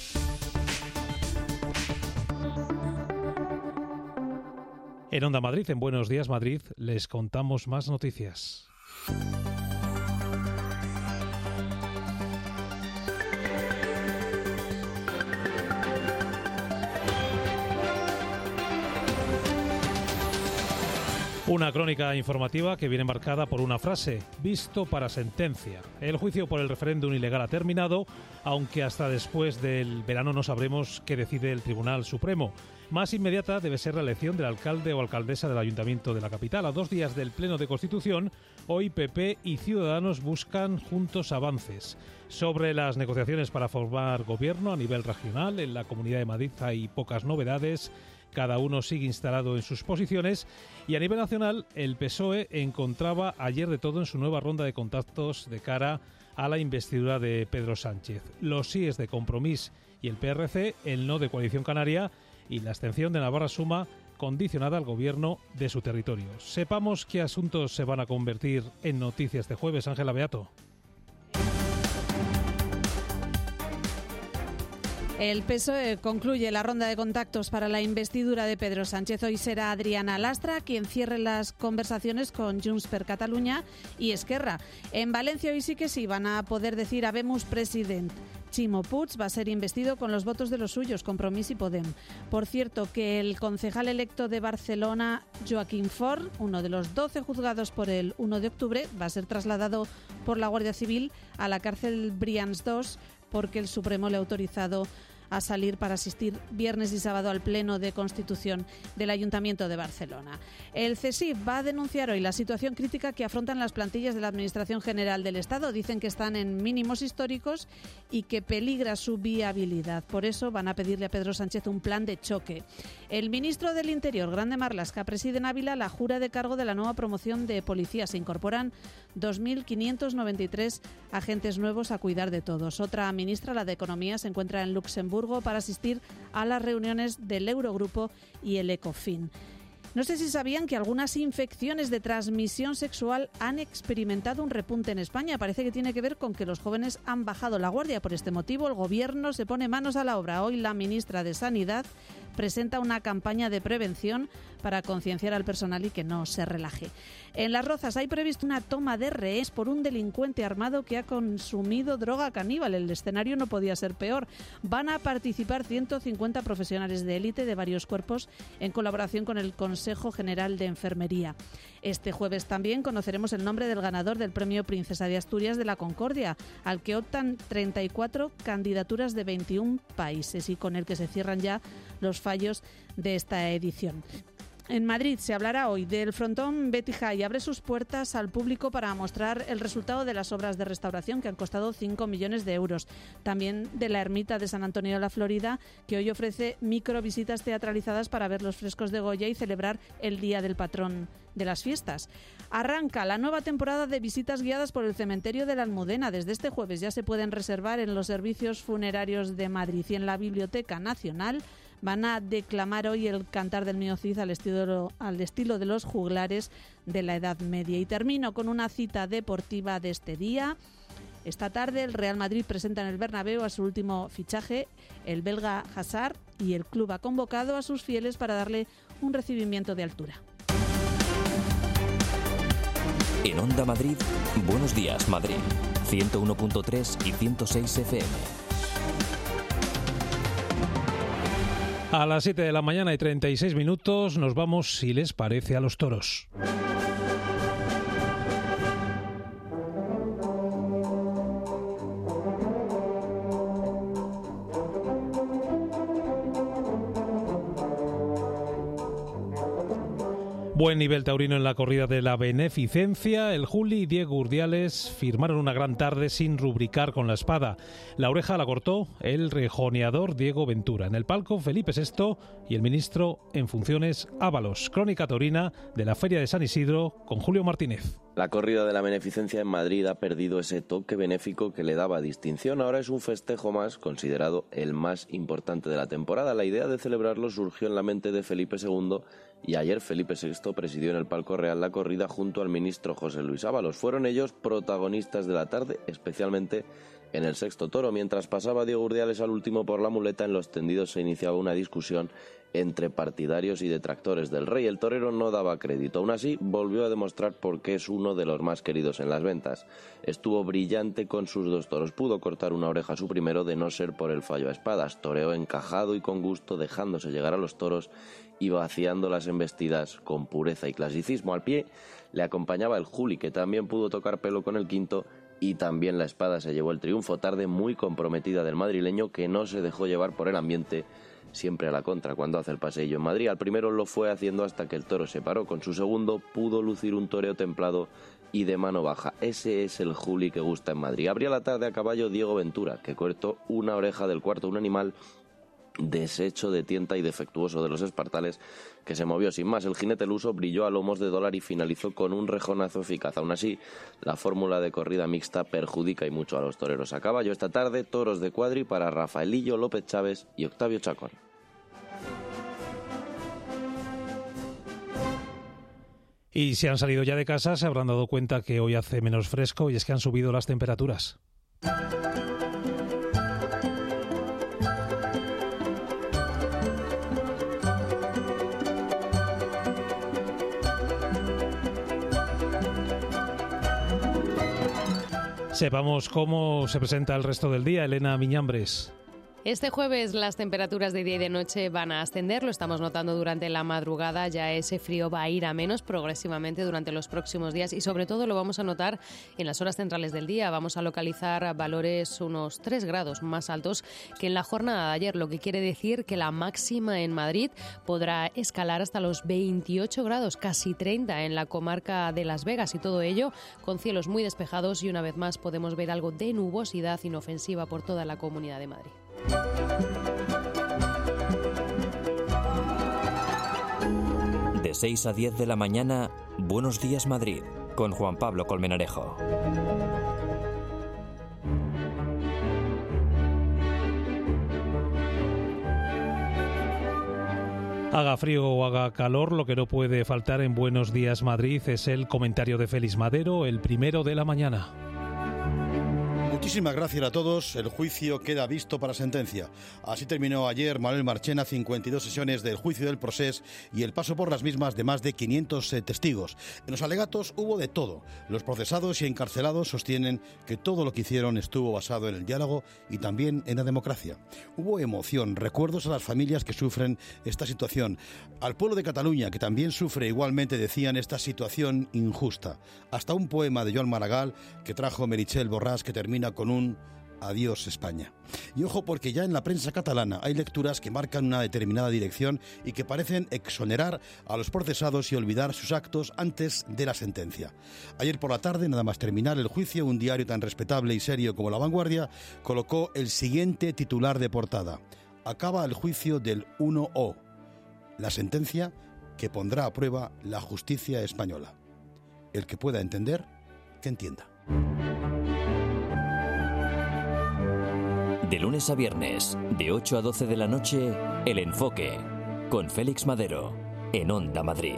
En Onda Madrid, en Buenos Días Madrid, les contamos más noticias. Una crónica informativa que viene marcada por una frase, visto para sentencia. El juicio por el referéndum ilegal ha terminado, aunque hasta después del verano no sabremos qué decide el Tribunal Supremo. Más inmediata debe ser la elección del alcalde o alcaldesa del Ayuntamiento de la capital. A dos días del Pleno de Constitución, hoy P P y Ciudadanos buscan juntos avances. Sobre las negociaciones para formar gobierno a nivel regional, en la Comunidad de Madrid hay pocas novedades. Cada uno sigue instalado en sus posiciones y a nivel nacional el P S O E encontraba ayer de todo en su nueva ronda de contactos de cara a la investidura de Pedro Sánchez. Los síes de Compromís y el P R C, el no de Coalición Canaria y la abstención de Navarra Suma condicionada al gobierno de su territorio. Sepamos qué asuntos se van a convertir en noticias de jueves. Ángela Beato. El P S O E concluye la ronda de contactos para la investidura de Pedro Sánchez. Hoy será Adriana Lastra quien cierre las conversaciones con Junts per Catalunya y Esquerra. En Valencia hoy sí que sí van a poder decir habemus president. Ximo Puig va a ser investido con los votos de los suyos, Compromís y Podem. Por cierto, que el concejal electo de Barcelona, Joaquín Forn, uno de los doce juzgados por el uno de octubre, va a ser trasladado por la Guardia Civil a la cárcel Brians dos porque el Supremo le ha autorizado a salir para asistir viernes y sábado al Pleno de Constitución del Ayuntamiento de Barcelona. El C S I V va a denunciar hoy la situación crítica que afrontan las plantillas de la Administración General del Estado. Dicen que están en mínimos históricos y que peligra su viabilidad. Por eso van a pedirle a Pedro Sánchez un plan de choque. El ministro del Interior, Grande Marlaska, preside en Ávila la jura de cargo de la nueva promoción de policía. Se incorporan dos mil quinientos noventa y tres agentes nuevos a cuidar de todos. Otra ministra, la de Economía, se encuentra en Luxemburgo para asistir a las reuniones del Eurogrupo y el Ecofin. No sé si sabían que algunas infecciones de transmisión sexual han experimentado un repunte en España. Parece que tiene que ver con que los jóvenes han bajado la guardia. Por este motivo, el Gobierno se pone manos a la obra. Hoy la ministra de Sanidad presenta una campaña de prevención para concienciar al personal y que no se relaje. En Las Rozas hay previsto una toma de rehenes por un delincuente armado que ha consumido droga caníbal. El escenario no podía ser peor. Van a participar ciento cincuenta profesionales de élite de varios cuerpos en colaboración con el Consejo General de Enfermería. Este jueves también conoceremos el nombre del ganador del Premio Princesa de Asturias de la Concordia, al que optan treinta y cuatro candidaturas de veintiún países y con el que se cierran ya los fallos de esta edición. En Madrid se hablará hoy del frontón Betty High. Abre sus puertas al público para mostrar el resultado de las obras de restauración que han costado cinco millones de euros. También de la ermita de San Antonio de la Florida, que hoy ofrece microvisitas teatralizadas para ver los frescos de Goya y celebrar el Día del Patrón de las fiestas. Arranca la nueva temporada de visitas guiadas por el cementerio de la Almudena. Desde este jueves ya se pueden reservar en los servicios funerarios de Madrid y en la Biblioteca Nacional. Van a declamar hoy el Cantar del Niño Cid al estilo, al estilo de los juglares de la Edad Media. Y termino con una cita deportiva de este día. Esta tarde el Real Madrid presenta en el Bernabéu a su último fichaje, el belga Hazard, y el club ha convocado a sus fieles para darle un recibimiento de altura. En Onda Madrid, Buenos Días Madrid, ciento uno punto tres y ciento seis F M. A las siete de la mañana y treinta y seis minutos nos vamos, si les parece, a los toros. Buen nivel taurino en la corrida de la beneficencia. El Juli y Diego Urdiales firmaron una gran tarde sin rubricar con la espada. La oreja la cortó el rejoneador Diego Ventura. En el palco, Felipe sexto y el ministro en funciones Ábalos. Crónica taurina de la Feria de San Isidro con Julio Martínez. La corrida de la beneficencia en Madrid ha perdido ese toque benéfico que le daba distinción. Ahora es un festejo más, considerado el más importante de la temporada. La idea de celebrarlo surgió en la mente de Felipe segundo y ayer Felipe sexto presidió en el palco real la corrida junto al ministro José Luis Ábalos. Fueron ellos protagonistas de la tarde, especialmente en el sexto toro. Mientras pasaba Diego Urdiales al último por la muleta, en los tendidos se iniciaba una discusión entre partidarios y detractores del rey. El torero no daba crédito. Aún así, volvió a demostrar por qué es uno de los más queridos en las ventas. Estuvo brillante con sus dos toros. Pudo cortar una oreja a su primero de no ser por el fallo a espadas. Toreó encajado y con gusto, dejándose llegar a los toros y vaciando las embestidas con pureza y clasicismo. Al pie le acompañaba el Juli, que también pudo tocar pelo con el quinto, y también la espada se llevó el triunfo. Tarde muy comprometida del madrileño, que no se dejó llevar por el ambiente, siempre a la contra cuando hace el paseillo en Madrid. Al primero lo fue haciendo hasta que el toro se paró. Con su segundo pudo lucir un toreo templado y de mano baja. Ese es el Juli que gusta en Madrid. Abría la tarde a caballo Diego Ventura, que cortó una oreja del cuarto, un animal deshecho de tienta y defectuoso de los espartales, que se movió sin más. El jinete luso brilló a lomos de dólar y finalizó con un rejonazo eficaz. Aún así, la fórmula de corrida mixta perjudica y mucho a los toreros a caballo. Esta tarde, toros de cuadri para Rafaelillo, López Chávez y Octavio Chacón. Y si han salido ya de casa, se habrán dado cuenta que hoy hace menos fresco y es que han subido las temperaturas. Sepamos cómo se presenta el resto del día. Elena Miñambres. Este jueves las temperaturas de día y de noche van a ascender, lo estamos notando durante la madrugada, ya ese frío va a ir a menos progresivamente durante los próximos días y sobre todo lo vamos a notar en las horas centrales del día. Vamos a localizar valores unos tres grados más altos que en la jornada de ayer, lo que quiere decir que la máxima en Madrid podrá escalar hasta los veintiocho grados, casi treinta en la comarca de Las Vegas, y todo ello con cielos muy despejados y una vez más podemos ver algo de nubosidad inofensiva por toda la Comunidad de Madrid. De seis a diez de la mañana, Buenos Días Madrid, con Juan Pablo Colmenarejo. Haga frío o haga calor, lo que no puede faltar en Buenos Días Madrid es el comentario de Félix Madero, el primero de la mañana. Muchísimas gracias a todos. El juicio queda visto para sentencia. Así terminó ayer Manuel Marchena cincuenta y dos sesiones del juicio del Procés y el paso por las mismas de más de quinientos eh, testigos. En los alegatos hubo de todo. Los procesados y encarcelados sostienen que todo lo que hicieron estuvo basado en el diálogo y también en la democracia. Hubo emoción, recuerdos a las familias que sufren esta situación, al pueblo de Cataluña que también sufre igualmente, decían, esta situación injusta. Hasta un poema de Joan Maragall que trajo Meritxell Borràs que termina con un adiós España. Y ojo, porque ya en la prensa catalana hay lecturas que marcan una determinada dirección y que parecen exonerar a los procesados y olvidar sus actos antes de la sentencia. Ayer por la tarde, nada más terminar el juicio, un diario tan respetable y serio como La Vanguardia colocó el siguiente titular de portada: acaba el juicio del uno O, la sentencia que pondrá a prueba la justicia española. El que pueda entender, que entienda. De lunes a viernes, de ocho a doce de la noche, El Enfoque, con Félix Madero, en Onda Madrid.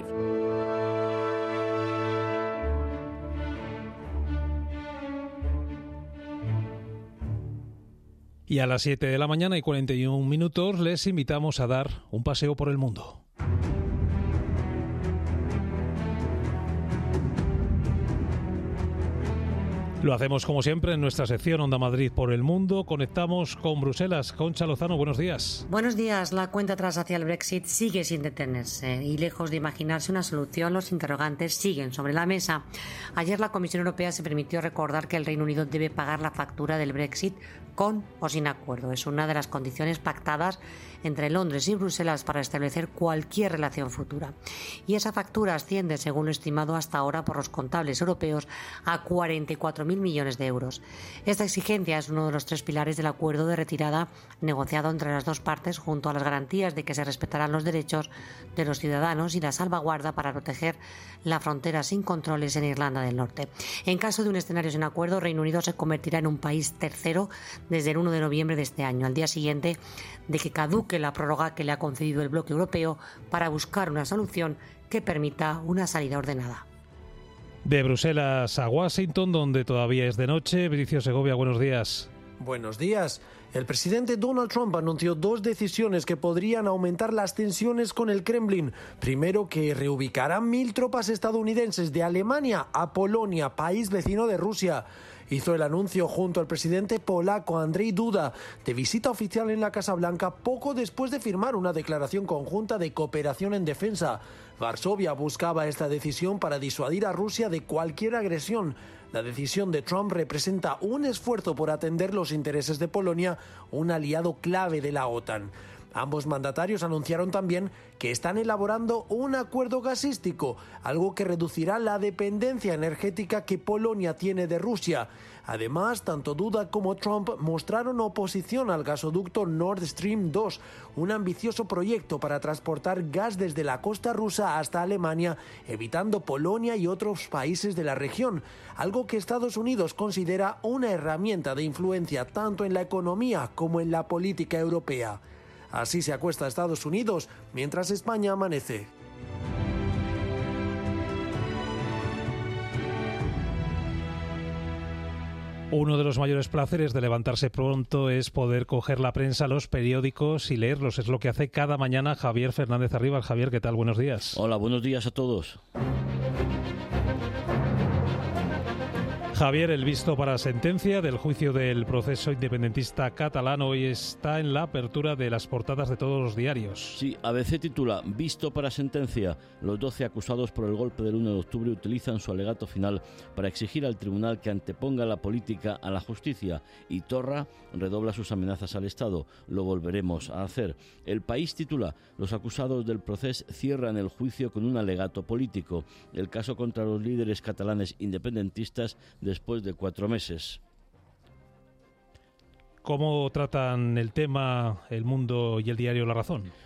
Y a las siete de la mañana y cuarenta y un minutos les invitamos a dar un paseo por el mundo. Lo hacemos como siempre en nuestra sección Onda Madrid por el mundo. Conectamos con Bruselas. Concha Lozano, buenos días. Buenos días. La cuenta atrás hacia el Brexit sigue sin detenerse y lejos de imaginarse una solución, los interrogantes siguen sobre la mesa. Ayer la Comisión Europea se permitió recordar que el Reino Unido debe pagar la factura del Brexit con o sin acuerdo. Es una de las condiciones pactadas entre Londres y Bruselas para establecer cualquier relación futura. Y esa factura asciende, según lo estimado hasta ahora por los contables europeos, a cuarenta y cuatro mil millones de euros. Esta exigencia es uno de los tres pilares del acuerdo de retirada negociado entre las dos partes, junto a las garantías de que se respetarán los derechos de los ciudadanos y la salvaguarda para proteger la frontera sin controles en Irlanda del Norte. En caso de un escenario sin acuerdo, Reino Unido se convertirá en un país tercero desde el uno de noviembre de este año, al día siguiente de que caduque la prórroga que le ha concedido el bloque europeo para buscar una solución que permita una salida ordenada. De Bruselas a Washington, donde todavía es de noche, Bricio Segovia, buenos días. Buenos días. El presidente Donald Trump anunció dos decisiones que podrían aumentar las tensiones con el Kremlin. Primero, que reubicarán mil tropas estadounidenses de Alemania a Polonia, país vecino de Rusia. Hizo el anuncio junto al presidente polaco Andrzej Duda de visita oficial en la Casa Blanca poco después de firmar una declaración conjunta de cooperación en defensa. Varsovia buscaba esta decisión para disuadir a Rusia de cualquier agresión. La decisión de Trump representa un esfuerzo por atender los intereses de Polonia, un aliado clave de la OTAN. Ambos mandatarios anunciaron también que están elaborando un acuerdo gasístico, algo que reducirá la dependencia energética que Polonia tiene de Rusia. Además, tanto Duda como Trump mostraron oposición al gasoducto Nord Stream dos, un ambicioso proyecto para transportar gas desde la costa rusa hasta Alemania, evitando Polonia y otros países de la región, algo que Estados Unidos considera una herramienta de influencia tanto en la economía como en la política europea. Así se acuesta Estados Unidos, mientras España amanece. Uno de los mayores placeres de levantarse pronto es poder coger la prensa, los periódicos y leerlos. Es lo que hace cada mañana Javier Fernández Arribas. Javier, ¿qué tal? Buenos días. Hola, buenos días a todos. Javier, el visto para sentencia del juicio del proceso independentista catalán hoy está en la apertura de las portadas de todos los diarios. Sí, A B C titula Visto para sentencia. Los doce acusados por el golpe del uno de octubre utilizan su alegato final para exigir al tribunal que anteponga la política a la justicia, y Torra redobla sus amenazas al Estado. Lo volveremos a hacer. El País titula Los acusados del proceso cierran el juicio con un alegato político. El caso contra los líderes catalanes independentistas después de cuatro meses. ¿Cómo tratan el tema El Mundo y el diario La Razón?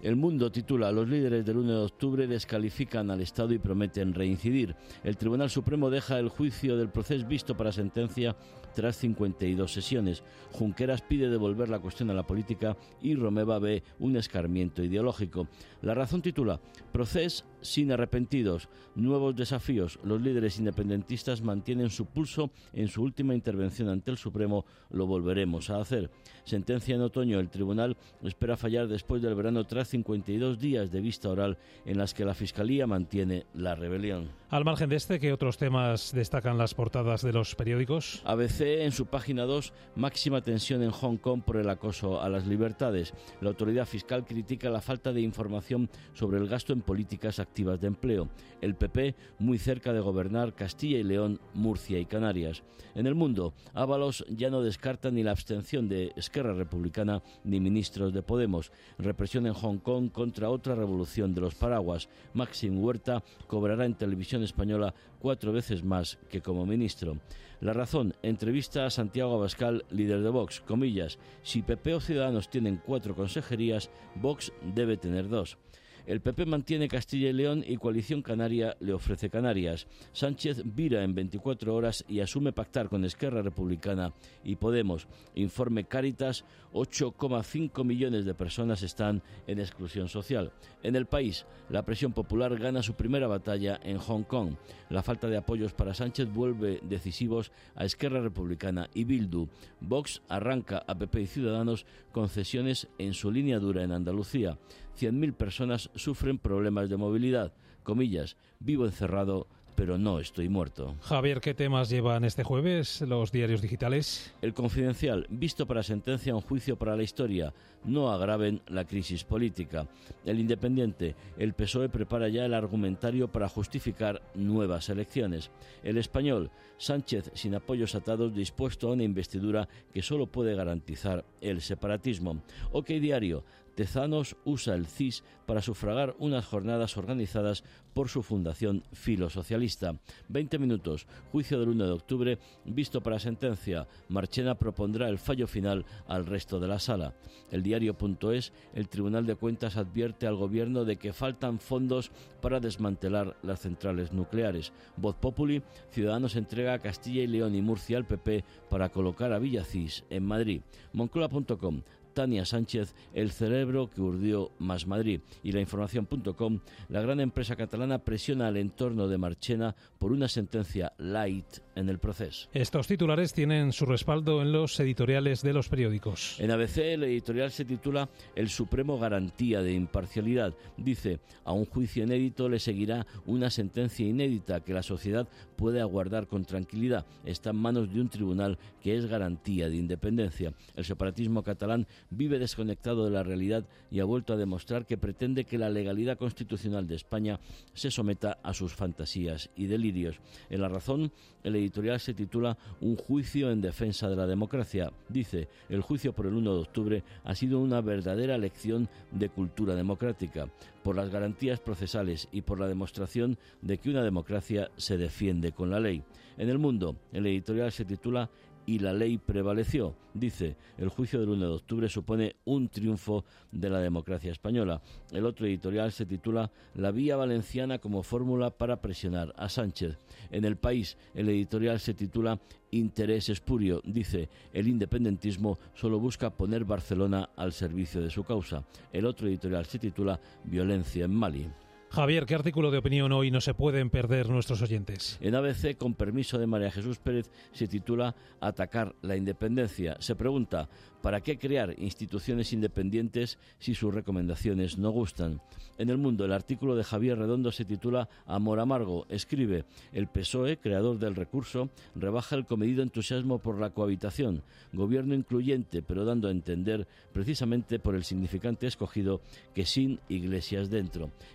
El Mundo titula: los líderes del uno de octubre descalifican al Estado y prometen reincidir. El Tribunal Supremo deja el juicio del proceso visto para sentencia tras cincuenta y dos sesiones. Junqueras pide devolver la cuestión a la política y Romeva ve un escarmiento ideológico. La Razón titula: Procés sin arrepentidos, nuevos desafíos. Los líderes independentistas mantienen su pulso en su última intervención ante el Supremo. Lo volveremos a hacer. Sentencia en otoño. El tribunal espera fallar después del verano tras cincuenta y dos días de vista oral en las que la Fiscalía mantiene la rebelión. Al margen de este, ¿qué otros temas destacan las portadas de los periódicos? A B C en su página dos: máxima tensión en Hong Kong por el acoso a las libertades. La autoridad fiscal critica la falta de información sobre el gasto en políticas activas de empleo. El P P muy cerca de gobernar Castilla y León, Murcia y Canarias. En El Mundo, Ábalos ya no descarta ni la abstención de Esquerra Republicana ni ministros de Podemos. Represión en Hong Kong contra otra revolución de los paraguas. Maxim Huerta cobrará en televisión española cuatro veces más que como ministro. La Razón entrevista a Santiago Abascal, líder de Vox, comillas: si P P o Ciudadanos tienen cuatro consejerías, Vox debe tener dos. El P P mantiene Castilla y León y Coalición Canaria le ofrece Canarias. Sánchez vira en veinticuatro horas y asume pactar con Esquerra Republicana y Podemos. Informe Cáritas: ocho coma cinco millones de personas están en exclusión social. En El País, la presión popular gana su primera batalla en Hong Kong. La falta de apoyos para Sánchez vuelve decisivos a Esquerra Republicana y Bildu. Vox arranca a P P y Ciudadanos concesiones en su línea dura en Andalucía. cien mil personas sufren problemas de movilidad. Comillas: vivo encerrado, pero no estoy muerto. Javier, ¿qué temas llevan este jueves los diarios digitales? El Confidencial: visto para sentencia, un juicio para la historia. No agraven la crisis política. El Independiente: el P S O E prepara ya el argumentario para justificar nuevas elecciones. El Español: Sánchez sin apoyos atados, dispuesto a una investidura que solo puede garantizar el separatismo. OK Diario: Tezanos usa el C I S para sufragar unas jornadas organizadas por su fundación filosocialista. veinte minutos. Juicio del uno de octubre visto para sentencia. Marchena propondrá el fallo final al resto de la sala. El diario.es: el Tribunal de Cuentas advierte al Gobierno de que faltan fondos para desmantelar las centrales nucleares. Voz Populi: Ciudadanos entrega a Castilla y León y Murcia al P P para colocar a Villacís en Madrid. Moncloa punto com: Tania Sánchez, el cerebro que urdió Más Madrid. Y la información punto com: la gran empresa catalana presiona al entorno de Marchena por una sentencia light en el proceso. Estos titulares tienen su respaldo en los editoriales de los periódicos. En A B C, el editorial se titula: El Supremo garantía de imparcialidad. Dice: a un juicio inédito le seguirá una sentencia inédita que la sociedad puede aguardar con tranquilidad. Está en manos de un tribunal que es garantía de independencia. El separatismo catalán vive desconectado de la realidad y ha vuelto a demostrar que pretende que la legalidad constitucional de España se someta a sus fantasías y delirios. En La Razón, el editorial se titula: Un juicio en defensa de la democracia. Dice: el juicio por el uno de octubre ha sido una verdadera lección de cultura democrática, por las garantías procesales y por la demostración de que una democracia se defiende con la ley. En El Mundo, el editorial se titula: y la ley prevaleció. Dice: el juicio del uno de octubre supone un triunfo de la democracia española. El otro editorial se titula: La vía valenciana como fórmula para presionar a Sánchez. En El País, el editorial se titula: Interés espurio. Dice: el independentismo solo busca poner Barcelona al servicio de su causa. El otro editorial se titula: Violencia en Mali. Javier, ¿qué artículo de opinión hoy no se pueden perder nuestros oyentes? En A B C, con permiso de María Jesús Pérez, se titula: Atacar la independencia. Se pregunta: ¿para qué crear instituciones independientes si sus recomendaciones no gustan? En El Mundo, el artículo de Javier Redondo se titula: Amor amargo. Escribe: el P S O E, creador del recurso, rebaja el comedido entusiasmo por la cohabitación. Gobierno incluyente, pero dando a entender, precisamente por el significante escogido, que sin iglesias dentro. En El Independiente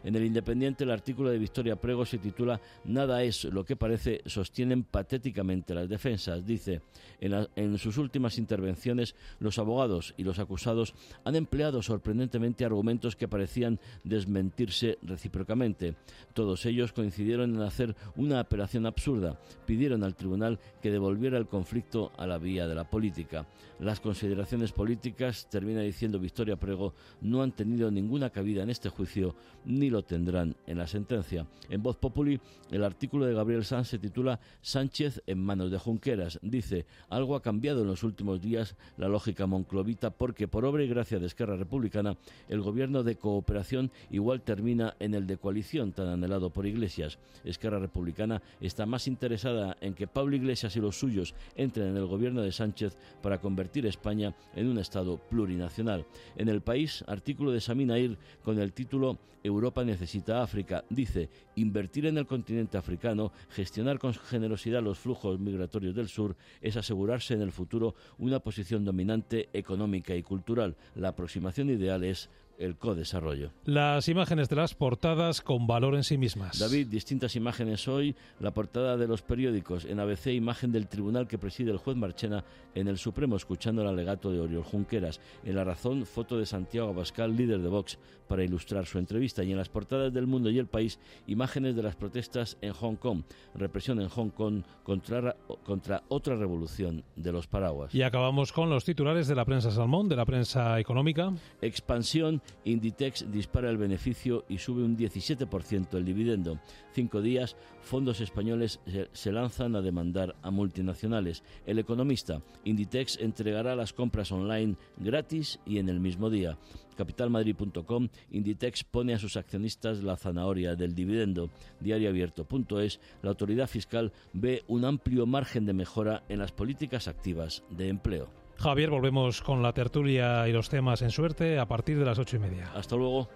Independiente, el artículo de Victoria Prego se titula «Nada es lo que parece, sostienen patéticamente las defensas». Dice, en, la, en sus últimas intervenciones, los abogados y los acusados han empleado sorprendentemente argumentos que parecían desmentirse recíprocamente. Todos ellos coincidieron en hacer una apelación absurda. Pidieron al tribunal que devolviera el conflicto a la vía de la política. Las consideraciones políticas, termina diciendo Victoria Prego, no han tenido ninguna cabida en este juicio ni lo tendrán en la sentencia. En Voz Populi, el artículo de Gabriel Sanz se titula «Sánchez en manos de Junqueras». Dice, algo ha cambiado en los últimos días la lógica monclovita porque por obra y gracia de Esquerra Republicana el gobierno de cooperación igual termina en el de coalición tan anhelado por Iglesias. Esquerra Republicana está más interesada en que Pablo Iglesias y los suyos entren en el gobierno de Sánchez para convertir España en un Estado plurinacional. En El País, artículo de Sami Nair con el título «Europa necesita África». Dice, invertir en el continente africano, gestionar con generosidad los flujos migratorios del sur, es asegurarse en el futuro una posición dominante económica y cultural. La aproximación ideal es el codesarrollo. Las imágenes de las portadas con valor en sí mismas. David, distintas imágenes hoy. La portada de los periódicos. En A B C, imagen del tribunal que preside el juez Marchena en el Supremo, escuchando el alegato de Oriol Junqueras. En La Razón, foto de Santiago Abascal, líder de Vox, para ilustrar su entrevista. Y en las portadas del Mundo y El País, imágenes de las protestas en Hong Kong. Represión en Hong Kong contra, contra otra revolución de los paraguas. Y acabamos con los titulares de la prensa Salmón, de la prensa económica. Expansión. Inditex dispara el beneficio y sube un diecisiete por ciento el dividendo. Cinco días, fondos españoles se lanzan a demandar a multinacionales. El Economista, Inditex entregará las compras online gratis y en el mismo día. capital madrid punto com, Inditex pone a sus accionistas la zanahoria del dividendo. diario abierto punto es, la autoridad fiscal ve un amplio margen de mejora en las políticas activas de empleo. Javier, volvemos con la tertulia y los temas en Suerte a partir de las ocho y media. Hasta luego.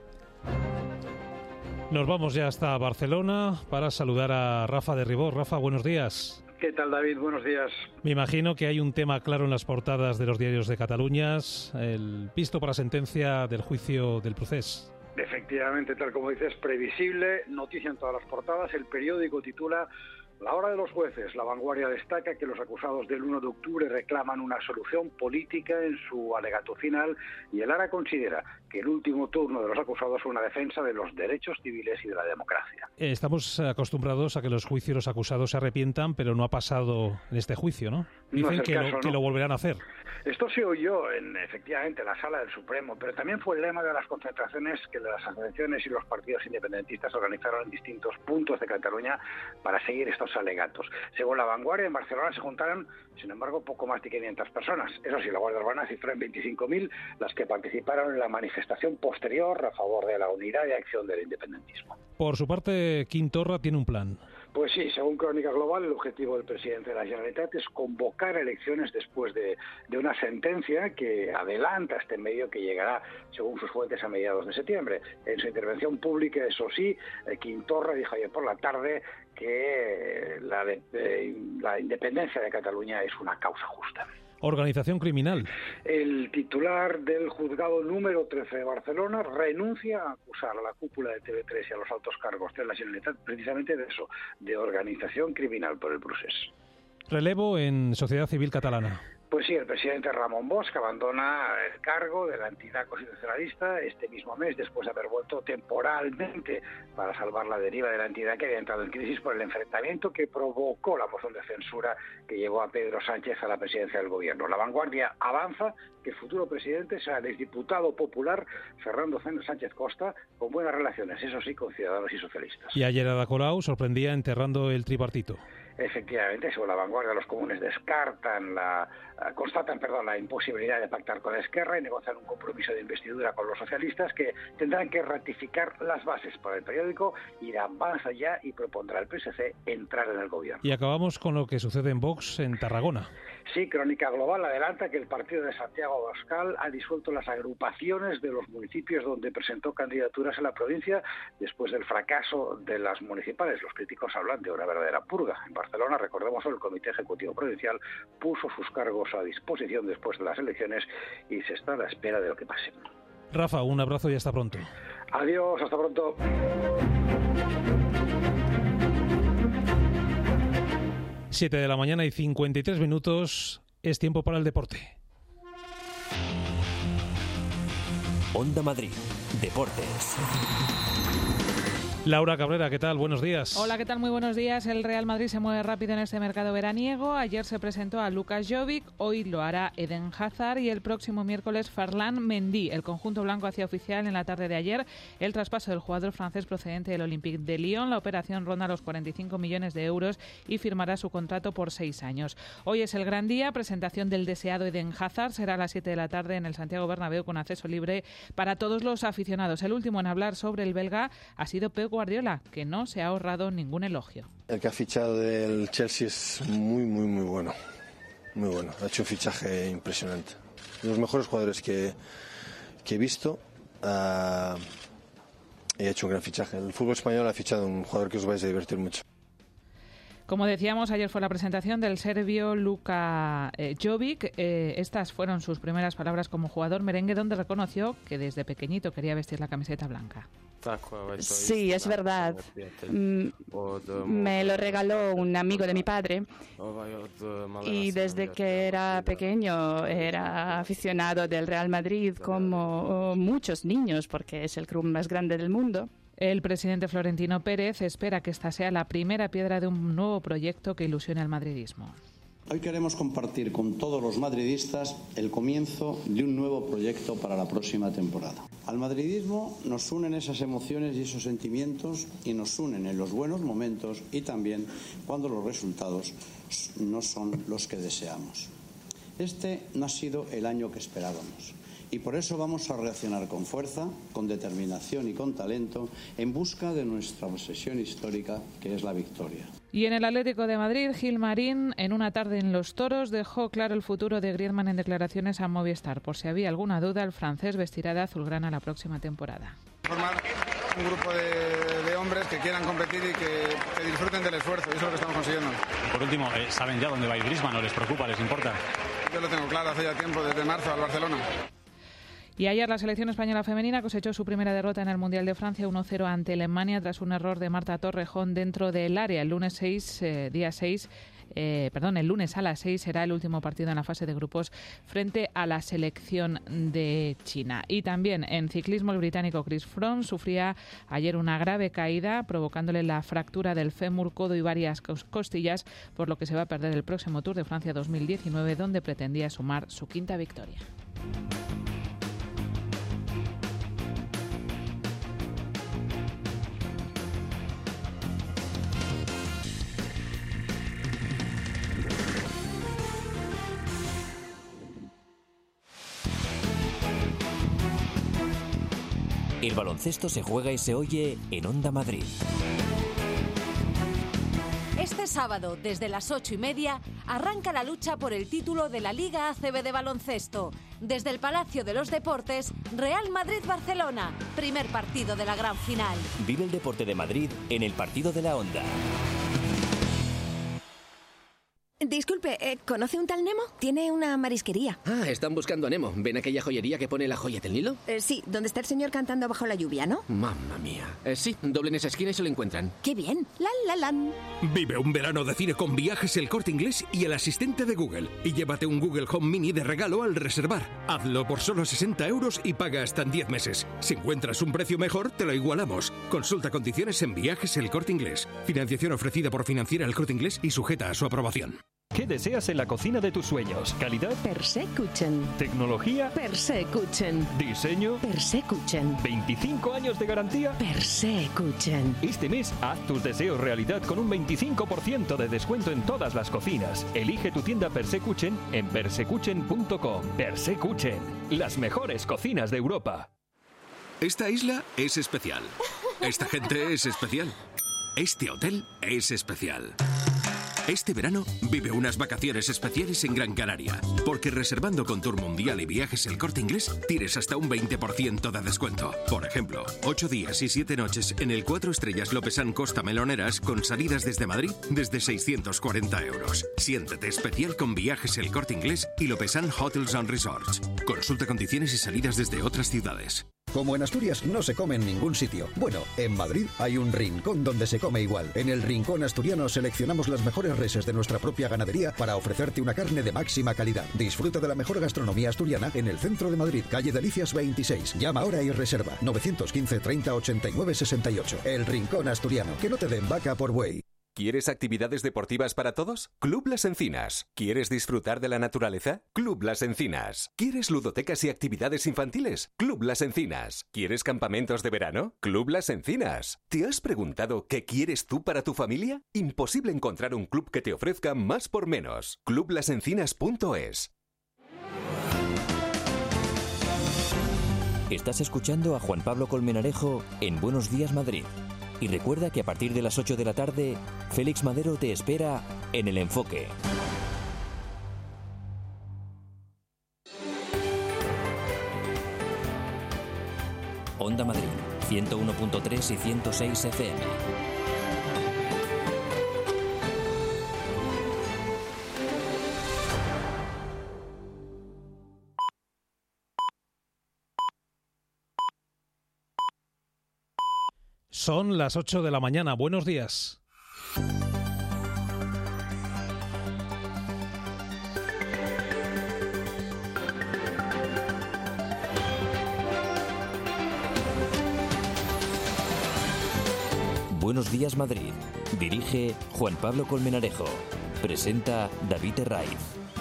Nos vamos ya hasta Barcelona para saludar a Rafa de Ribó. Rafa, buenos días. ¿Qué tal, David? Buenos días. Me imagino que hay un tema claro en las portadas de los diarios de Cataluña, el visto para sentencia del juicio del procés. Efectivamente, tal como dices, previsible, noticia en todas las portadas. El periódico titula «La hora de los jueces». La Vanguardia destaca que los acusados del uno de octubre reclaman una solución política en su alegato final y el Ara considera que el último turno de los acusados fue una defensa de los derechos civiles y de la democracia. Estamos acostumbrados a que los juicios los acusados se arrepientan, pero no ha pasado en este juicio, ¿no? Dicen no que, caso, lo, ¿no? que lo volverán a hacer. Esto se oyó en, efectivamente en la sala del Supremo, pero también fue el lema de las concentraciones que las asociaciones y los partidos independentistas organizaron en distintos puntos de Cataluña para seguir estos alegatos. Según La Vanguardia, en Barcelona se juntaron, sin embargo, poco más de quinientas personas. Eso sí, la Guardia Urbana cifró en veinticinco mil las que participaron en la manifestación posterior a favor de la unidad y acción del independentismo. Por su parte, Quim Torra tiene un plan. Pues sí, según Crónica Global, el objetivo del presidente de la Generalitat es convocar elecciones después de, de una sentencia que adelanta este medio que llegará, según sus fuentes, a mediados de septiembre. En su intervención pública, eso sí, Quim Torra dijo ayer por la tarde que la, de, de, la independencia de Cataluña es una causa justa. Organización criminal. El titular del juzgado número trece de Barcelona renuncia a acusar a la cúpula de T V tres y a los altos cargos de la Generalitat precisamente de eso, de organización criminal por el proceso. Relevo en Sociedad Civil Catalana. Pues sí, el presidente Ramon Bosch abandona el cargo de la entidad constitucionalista este mismo mes, después de haber vuelto temporalmente para salvar la deriva de la entidad que había entrado en crisis por el enfrentamiento que provocó la moción de censura que llevó a Pedro Sánchez a la presidencia del gobierno. La Vanguardia avanza que el futuro presidente será el exdiputado popular Fernando Sánchez Costa, con buenas relaciones, eso sí, con ciudadanos y socialistas. Y ayer Ada Colau sorprendía enterrando el tripartito. Efectivamente, según La Vanguardia, los comunes descartan la, constatan perdón, la imposibilidad de pactar con Esquerra y negocian un compromiso de investidura con los socialistas que tendrán que ratificar las bases. Por el periódico irá más allá y propondrá al P S C entrar en el gobierno. Y acabamos con lo que sucede en Vox en Tarragona. Sí, Crónica Global adelanta que el partido de Santiago Abascal ha disuelto las agrupaciones de los municipios donde presentó candidaturas en la provincia después del fracaso de las municipales. Los críticos hablan de una verdadera purga. En Barcelona, recordemos, el Comité Ejecutivo Provincial puso sus cargos a disposición después de las elecciones y se está a la espera de lo que pase. Rafa, un abrazo y hasta pronto. Adiós, hasta pronto. siete de la mañana y cincuenta y tres minutos. Es tiempo para el deporte. Onda Madrid, Deportes. Laura Cabrera, ¿qué tal? Buenos días. Hola, ¿qué tal? Muy buenos días. El Real Madrid se mueve rápido en este mercado veraniego. Ayer se presentó a Luka Jovic, hoy lo hará Eden Hazard y el próximo miércoles Ferland Mendy. El conjunto blanco hacía oficial en la tarde de ayer el traspaso del jugador francés procedente del Olympique de Lyon. La operación ronda los cuarenta y cinco millones de euros y firmará su contrato por seis años. Hoy es el gran día, presentación del deseado Eden Hazard. Será a las siete de la tarde en el Santiago Bernabéu con acceso libre para todos los aficionados. El último en hablar sobre el belga ha sido Pep Guardiola, que no se ha ahorrado ningún elogio. El que ha fichado del Chelsea es muy, muy, muy bueno. Muy bueno. Ha hecho un fichaje impresionante. De los mejores jugadores que, que he visto. Uh, y ha hecho un gran fichaje. El fútbol español ha fichado un jugador que os vais a divertir mucho. Como decíamos, ayer fue la presentación del serbio Luka eh, Jovic. Eh, estas fueron sus primeras palabras como jugador merengue, donde reconoció que desde pequeñito quería vestir la camiseta blanca. Sí, es verdad. Me lo regaló un amigo de mi padre y desde que era pequeño era aficionado del Real Madrid como muchos niños porque es el club más grande del mundo. El presidente Florentino Pérez espera que esta sea la primera piedra de un nuevo proyecto que ilusione al madridismo. Hoy queremos compartir con todos los madridistas el comienzo de un nuevo proyecto para la próxima temporada. Al madridismo nos unen esas emociones y esos sentimientos y nos unen en los buenos momentos y también cuando los resultados no son los que deseamos. Este no ha sido el año que esperábamos. Y por eso vamos a reaccionar con fuerza, con determinación y con talento en busca de nuestra obsesión histórica, que es la victoria. Y en el Atlético de Madrid, Gil Marín, en una tarde en Los Toros, dejó claro el futuro de Griezmann en declaraciones a Movistar. Por si había alguna duda, el francés vestirá de azulgrana la próxima temporada. Formar un grupo de, de hombres que quieran competir y que, que disfruten del esfuerzo, y eso es lo que estamos consiguiendo. Por último, eh, ¿saben ya dónde va a ir Griezmann? ¿No les preocupa? ¿Les importa? Yo lo tengo claro hace ya tiempo, desde marzo al Barcelona. Y ayer la selección española femenina cosechó su primera derrota en el Mundial de Francia uno cero ante Alemania tras un error de Marta Torrejón dentro del área. El lunes seis, eh, día seis, eh, perdón, el lunes a las seis será el último partido en la fase de grupos frente a la selección de China. Y también en ciclismo el británico Chris Froome sufría ayer una grave caída provocándole la fractura del fémur, codo y varias costillas, por lo que se va a perder el próximo Tour de Francia dos mil diecinueve, donde pretendía sumar su quinta victoria. El baloncesto se juega y se oye en Onda Madrid. Este sábado, desde las ocho y media, arranca la lucha por el título de la Liga A C B de baloncesto. Desde el Palacio de los Deportes, Real Madrid-Barcelona, primer partido de la gran final. Vive el deporte de Madrid en el partido de la Onda. Disculpe, eh, ¿conoce un tal Nemo? Tiene una marisquería. Ah, están buscando a Nemo. ¿Ven aquella joyería que pone la joya del Nilo? Eh, sí, donde está el señor cantando bajo la lluvia, ¿no? Mamma mía. Eh, sí, doblen esa esquina y se lo encuentran. ¡Qué bien! ¡La, la, la! Vive un verano de cine con Viajes El Corte Inglés y el asistente de Google. Y llévate un Google Home Mini de regalo al reservar. Hazlo por solo sesenta euros y paga hasta en diez meses. Si encuentras un precio mejor, te lo igualamos. Consulta condiciones en Viajes El Corte Inglés. Financiación ofrecida por Financiera El Corte Inglés y sujeta a su aprobación. ¿Qué deseas en la cocina de tus sueños? ¿Calidad? Persekuchen. ¿Tecnología? Persekuchen. ¿Diseño? Persekuchen. ¿veinticinco años de garantía? Persekuchen. Este mes haz tus deseos realidad con un veinticinco por ciento de descuento en todas las cocinas. Elige tu tienda Persekuchen en persekuchen punto com. Persekuchen, las mejores cocinas de Europa. Esta isla es especial. Esta gente es especial. Este hotel es especial. Este verano vive unas vacaciones especiales en Gran Canaria, porque reservando con Tour Mundial y Viajes El Corte Inglés tienes hasta un veinte por ciento de descuento. Por ejemplo, ocho días y siete noches en el cuatro estrellas Lopesan Costa Meloneras con salidas desde Madrid desde seiscientos cuarenta euros. Siéntete especial con Viajes El Corte Inglés y Lopesan Hotels and Resorts. Consulta condiciones y salidas desde otras ciudades. Como en Asturias no se come en ningún sitio. Bueno, en Madrid hay un rincón donde se come igual. En el Rincón Asturiano seleccionamos las mejores reses de nuestra propia ganadería para ofrecerte una carne de máxima calidad. Disfruta de la mejor gastronomía asturiana en el centro de Madrid, calle Delicias veintiséis. Llama ahora y reserva nueve uno cinco, treinta, ochenta y nueve, sesenta y ocho. El Rincón Asturiano. Que no te den vaca por buey. ¿Quieres actividades deportivas para todos? Club Las Encinas. ¿Quieres disfrutar de la naturaleza? Club Las Encinas. ¿Quieres ludotecas y actividades infantiles? Club Las Encinas. ¿Quieres campamentos de verano? Club Las Encinas. ¿Te has preguntado qué quieres tú para tu familia? Imposible encontrar un club que te ofrezca más por menos. club las encinas punto es. Estás escuchando a Juan Pablo Colmenarejo en Buenos Días Madrid. Y recuerda que a partir de las ocho de la tarde, Félix Madero te espera en El Enfoque. Onda Madrid, ciento uno punto tres y ciento seis F M. Son las ocho de la mañana. Buenos días. Buenos días Madrid. Dirige Juan Pablo Colmenarejo. Presenta David Herraiz.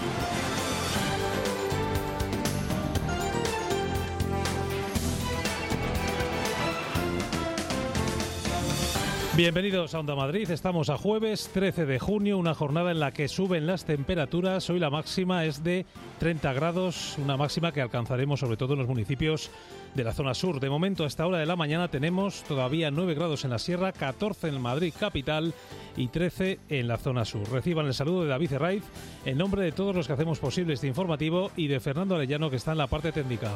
Bienvenidos a Onda Madrid, estamos a jueves trece de junio, una jornada en la que suben las temperaturas. Hoy la máxima es de treinta grados, una máxima que alcanzaremos sobre todo en los municipios de la zona sur. De momento, a esta hora de la mañana tenemos todavía nueve grados en la sierra, catorce en Madrid capital y trece en la zona sur. Reciban el saludo de David Herraiz en nombre de todos los que hacemos posible este informativo y de Fernando Arellano, que está en la parte técnica.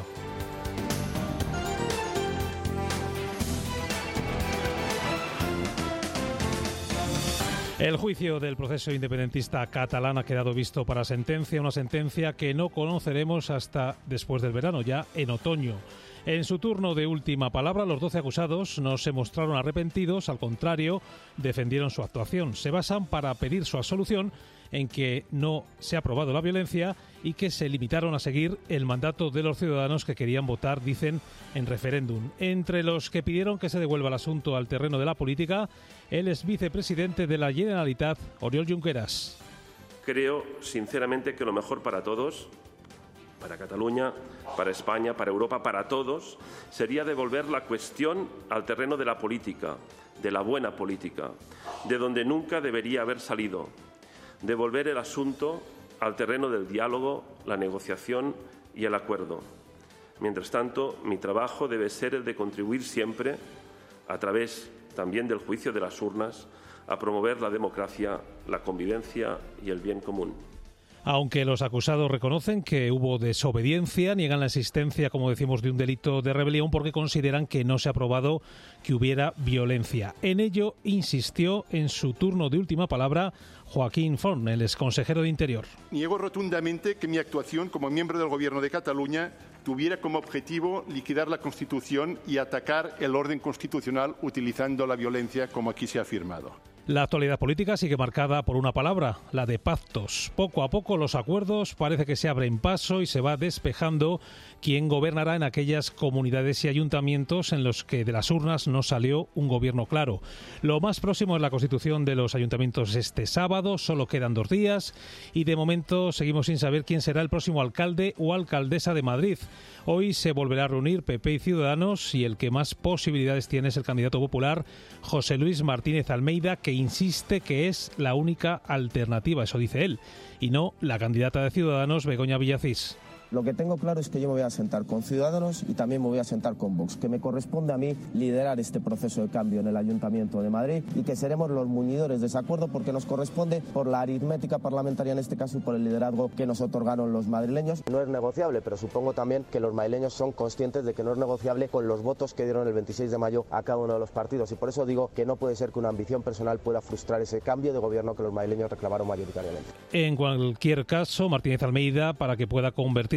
El juicio del proceso independentista catalán ha quedado visto para sentencia, una sentencia que no conoceremos hasta después del verano, ya en otoño. En su turno de última palabra, los doce acusados no se mostraron arrepentidos, al contrario, defendieron su actuación. Se basan para pedir su absolución en que no se ha aprobado la violencia y que se limitaron a seguir el mandato de los ciudadanos que querían votar, dicen, en referéndum. Entre los que pidieron que se devuelva el asunto al terreno de la política, el ex vicepresidente de la Generalitat, Oriol Junqueras. Creo, sinceramente, que lo mejor para todos, para Cataluña, para España, para Europa, para todos, sería devolver la cuestión al terreno de la política, de la buena política, de donde nunca debería haber salido. Devolver el asunto al terreno del diálogo, la negociación y el acuerdo. Mientras tanto, mi trabajo debe ser el de contribuir siempre, a través también del juicio de las urnas, a promover la democracia, la convivencia y el bien común. Aunque los acusados reconocen que hubo desobediencia, niegan la existencia, como decimos, de un delito de rebelión porque consideran que no se ha probado que hubiera violencia. En ello insistió en su turno de última palabra Joaquín Forn, el exconsejero de Interior. Niego rotundamente que mi actuación como miembro del Gobierno de Cataluña tuviera como objetivo liquidar la Constitución y atacar el orden constitucional utilizando la violencia, como aquí se ha afirmado. La actualidad política sigue marcada por una palabra, la de pactos. Poco a poco los acuerdos parece que se abren paso y se va despejando quién gobernará en aquellas comunidades y ayuntamientos en los que de las urnas no salió un gobierno claro. Lo más próximo es la constitución de los ayuntamientos este sábado, solo quedan dos días y de momento seguimos sin saber quién será el próximo alcalde o alcaldesa de Madrid. Hoy se volverá a reunir P P y Ciudadanos y el que más posibilidades tiene es el candidato popular José Luis Martínez Almeida, que insiste que es la única alternativa, eso dice él, y no la candidata de Ciudadanos, Begoña Villacís. Lo que tengo claro es que yo me voy a sentar con Ciudadanos y también me voy a sentar con Vox, que me corresponde a mí liderar este proceso de cambio en el Ayuntamiento de Madrid y que seremos los muñidores de ese acuerdo porque nos corresponde por la aritmética parlamentaria en este caso y por el liderazgo que nos otorgaron los madrileños. No es negociable, pero supongo también que los madrileños son conscientes de que no es negociable con los votos que dieron el veintiséis de mayo a cada uno de los partidos y por eso digo que no puede ser que una ambición personal pueda frustrar ese cambio de gobierno que los madrileños reclamaron mayoritariamente. En cualquier caso, Martínez Almeida, para que pueda convertirse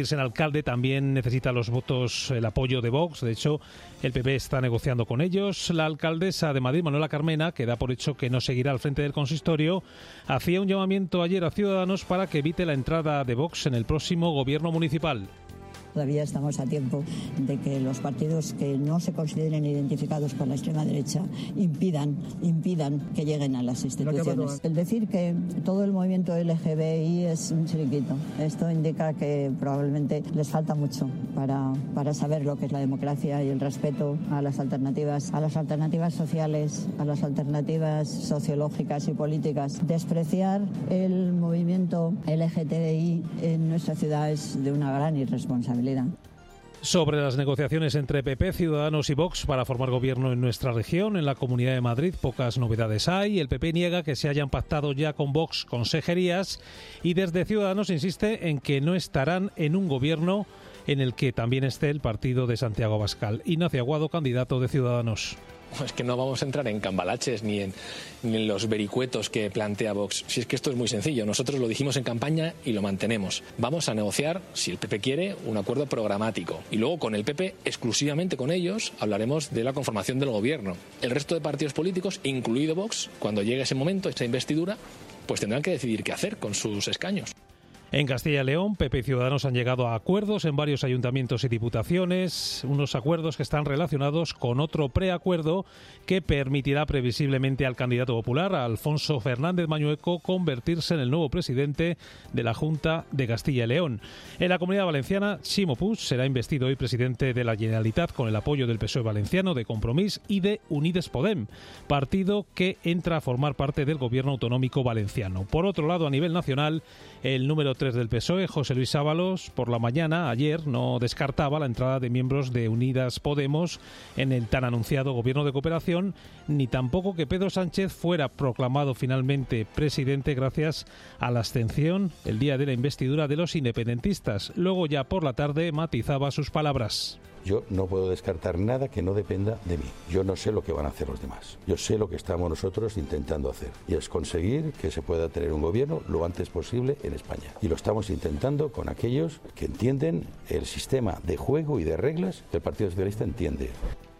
convertirse en alcalde también necesita los votos, el apoyo de Vox. De hecho, el P P está negociando con ellos. La alcaldesa de Madrid, Manuela Carmena, que da por hecho que no seguirá al frente del consistorio, hacía un llamamiento ayer a Ciudadanos para que evite la entrada de Vox en el próximo gobierno municipal. Todavía estamos a tiempo de que los partidos que no se consideren identificados con la extrema derecha impidan, impidan que lleguen a las instituciones. El decir que todo el movimiento L G B I es un chiringuito, esto indica que probablemente les falta mucho para, para saber lo que es la democracia y el respeto a las alternativas, a las alternativas sociales, a las alternativas sociológicas y políticas. Despreciar el movimiento L G T B I en nuestra ciudad es de una gran irresponsabilidad. Sobre las negociaciones entre P P, Ciudadanos y Vox para formar gobierno en nuestra región, en la Comunidad de Madrid, pocas novedades hay. El P P niega que se hayan pactado ya con Vox consejerías y desde Ciudadanos insiste en que no estarán en un gobierno en el que también esté el partido de Santiago Abascal. Ignacio Aguado, candidato de Ciudadanos. Es que no vamos a entrar en cambalaches ni en, ni en los vericuetos que plantea Vox. Si es que esto es muy sencillo. Nosotros lo dijimos en campaña y lo mantenemos. Vamos a negociar, si el P P quiere, un acuerdo programático. Y luego con el P P, exclusivamente con ellos, hablaremos de la conformación del gobierno. El resto de partidos políticos, incluido Vox, cuando llegue ese momento, esa investidura, pues tendrán que decidir qué hacer con sus escaños. En Castilla y León, P P y Ciudadanos han llegado a acuerdos en varios ayuntamientos y diputaciones, unos acuerdos que están relacionados con otro preacuerdo que permitirá previsiblemente al candidato popular, a Alfonso Fernández Mañueco, convertirse en el nuevo presidente de la Junta de Castilla y León. En la Comunidad Valenciana, Ximo Puig será investido hoy presidente de la Generalitat con el apoyo del P S O E valenciano, de Compromís y de Unides Podem, partido que entra a formar parte del gobierno autonómico valenciano. Por otro lado, a nivel nacional, el número tres del P S O E, José Luis Ábalos, por la mañana, ayer, no descartaba la entrada de miembros de Unidas Podemos en el tan anunciado gobierno de cooperación, ni tampoco que Pedro Sánchez fuera proclamado finalmente presidente gracias a la abstención el día de la investidura de los independentistas. Luego, ya por la tarde, matizaba sus palabras. Yo no puedo descartar nada que no dependa de mí. Yo no sé lo que van a hacer los demás. Yo sé lo que estamos nosotros intentando hacer. Y es conseguir que se pueda tener un gobierno lo antes posible en España. Y lo estamos intentando con aquellos que entienden el sistema de juego y de reglas que el Partido Socialista entiende.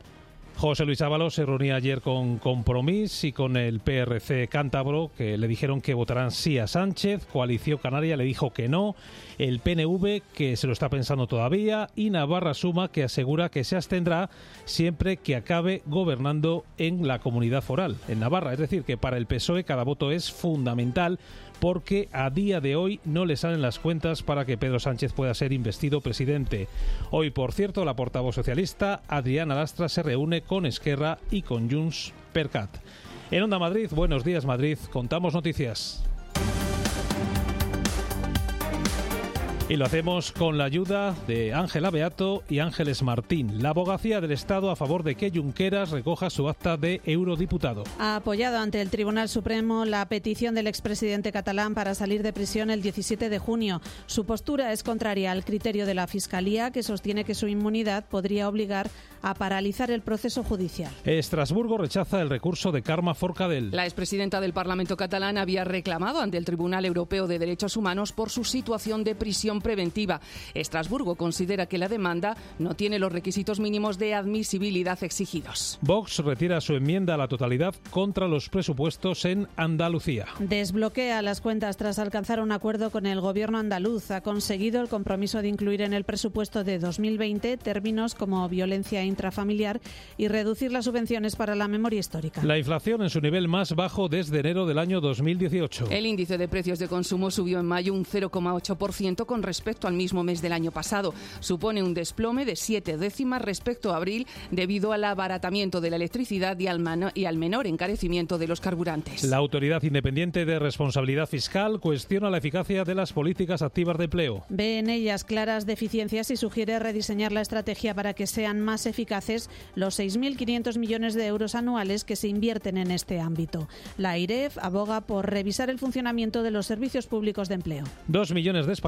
José Luis Ábalos se reunía ayer con Compromís y con el P R C cántabro, que le dijeron que votarán sí a Sánchez. Coalición Canaria le dijo que no. El P N V, que se lo está pensando todavía. Y Navarra Suma, que asegura que se abstendrá siempre que acabe gobernando en la comunidad foral, en Navarra. Es decir, que para el P S O E cada voto es fundamental, porque a día de hoy no le salen las cuentas para que Pedro Sánchez pueda ser investido presidente. Hoy, por cierto, la portavoz socialista, Adriana Lastra, se reúne con Esquerra y con Junts per Cat. En Onda Madrid, Buenos Días Madrid, contamos noticias. Y lo hacemos con la ayuda de Ángela Beato y Ángeles Martín. La abogacía del Estado a favor de que Junqueras recoja su acta de eurodiputado. Ha apoyado ante el Tribunal Supremo la petición del expresidente catalán para salir de prisión el diecisiete de junio. Su postura es contraria al criterio de la Fiscalía, que sostiene que su inmunidad podría obligar a paralizar el proceso judicial. Estrasburgo rechaza el recurso de Carme Forcadell. La expresidenta del Parlamento catalán había reclamado ante el Tribunal Europeo de Derechos Humanos por su situación de prisión preventiva. Estrasburgo considera que la demanda no tiene los requisitos mínimos de admisibilidad exigidos. Vox retira su enmienda a la totalidad contra los presupuestos en Andalucía. Desbloquea las cuentas tras alcanzar un acuerdo con el gobierno andaluz. Ha conseguido el compromiso de incluir en el presupuesto de dos mil veinte términos como violencia intrafamiliar y reducir las subvenciones para la memoria histórica. La inflación en su nivel más bajo desde enero del año dos mil dieciocho. El índice de precios de consumo subió en mayo un cero coma ocho por ciento con respecto al mismo mes del año pasado. Supone un desplome de siete décimas respecto a abril debido al abaratamiento de la electricidad y al, mano- y al menor encarecimiento de los carburantes. La Autoridad Independiente de Responsabilidad Fiscal cuestiona la eficacia de las políticas activas de empleo. Ve en ellas claras deficiencias y sugiere rediseñar la estrategia para que sean más eficaces los seis mil quinientos millones de euros anuales que se invierten en este ámbito. La AIREF aboga por revisar el funcionamiento de los servicios públicos de empleo. Dos millones de españoles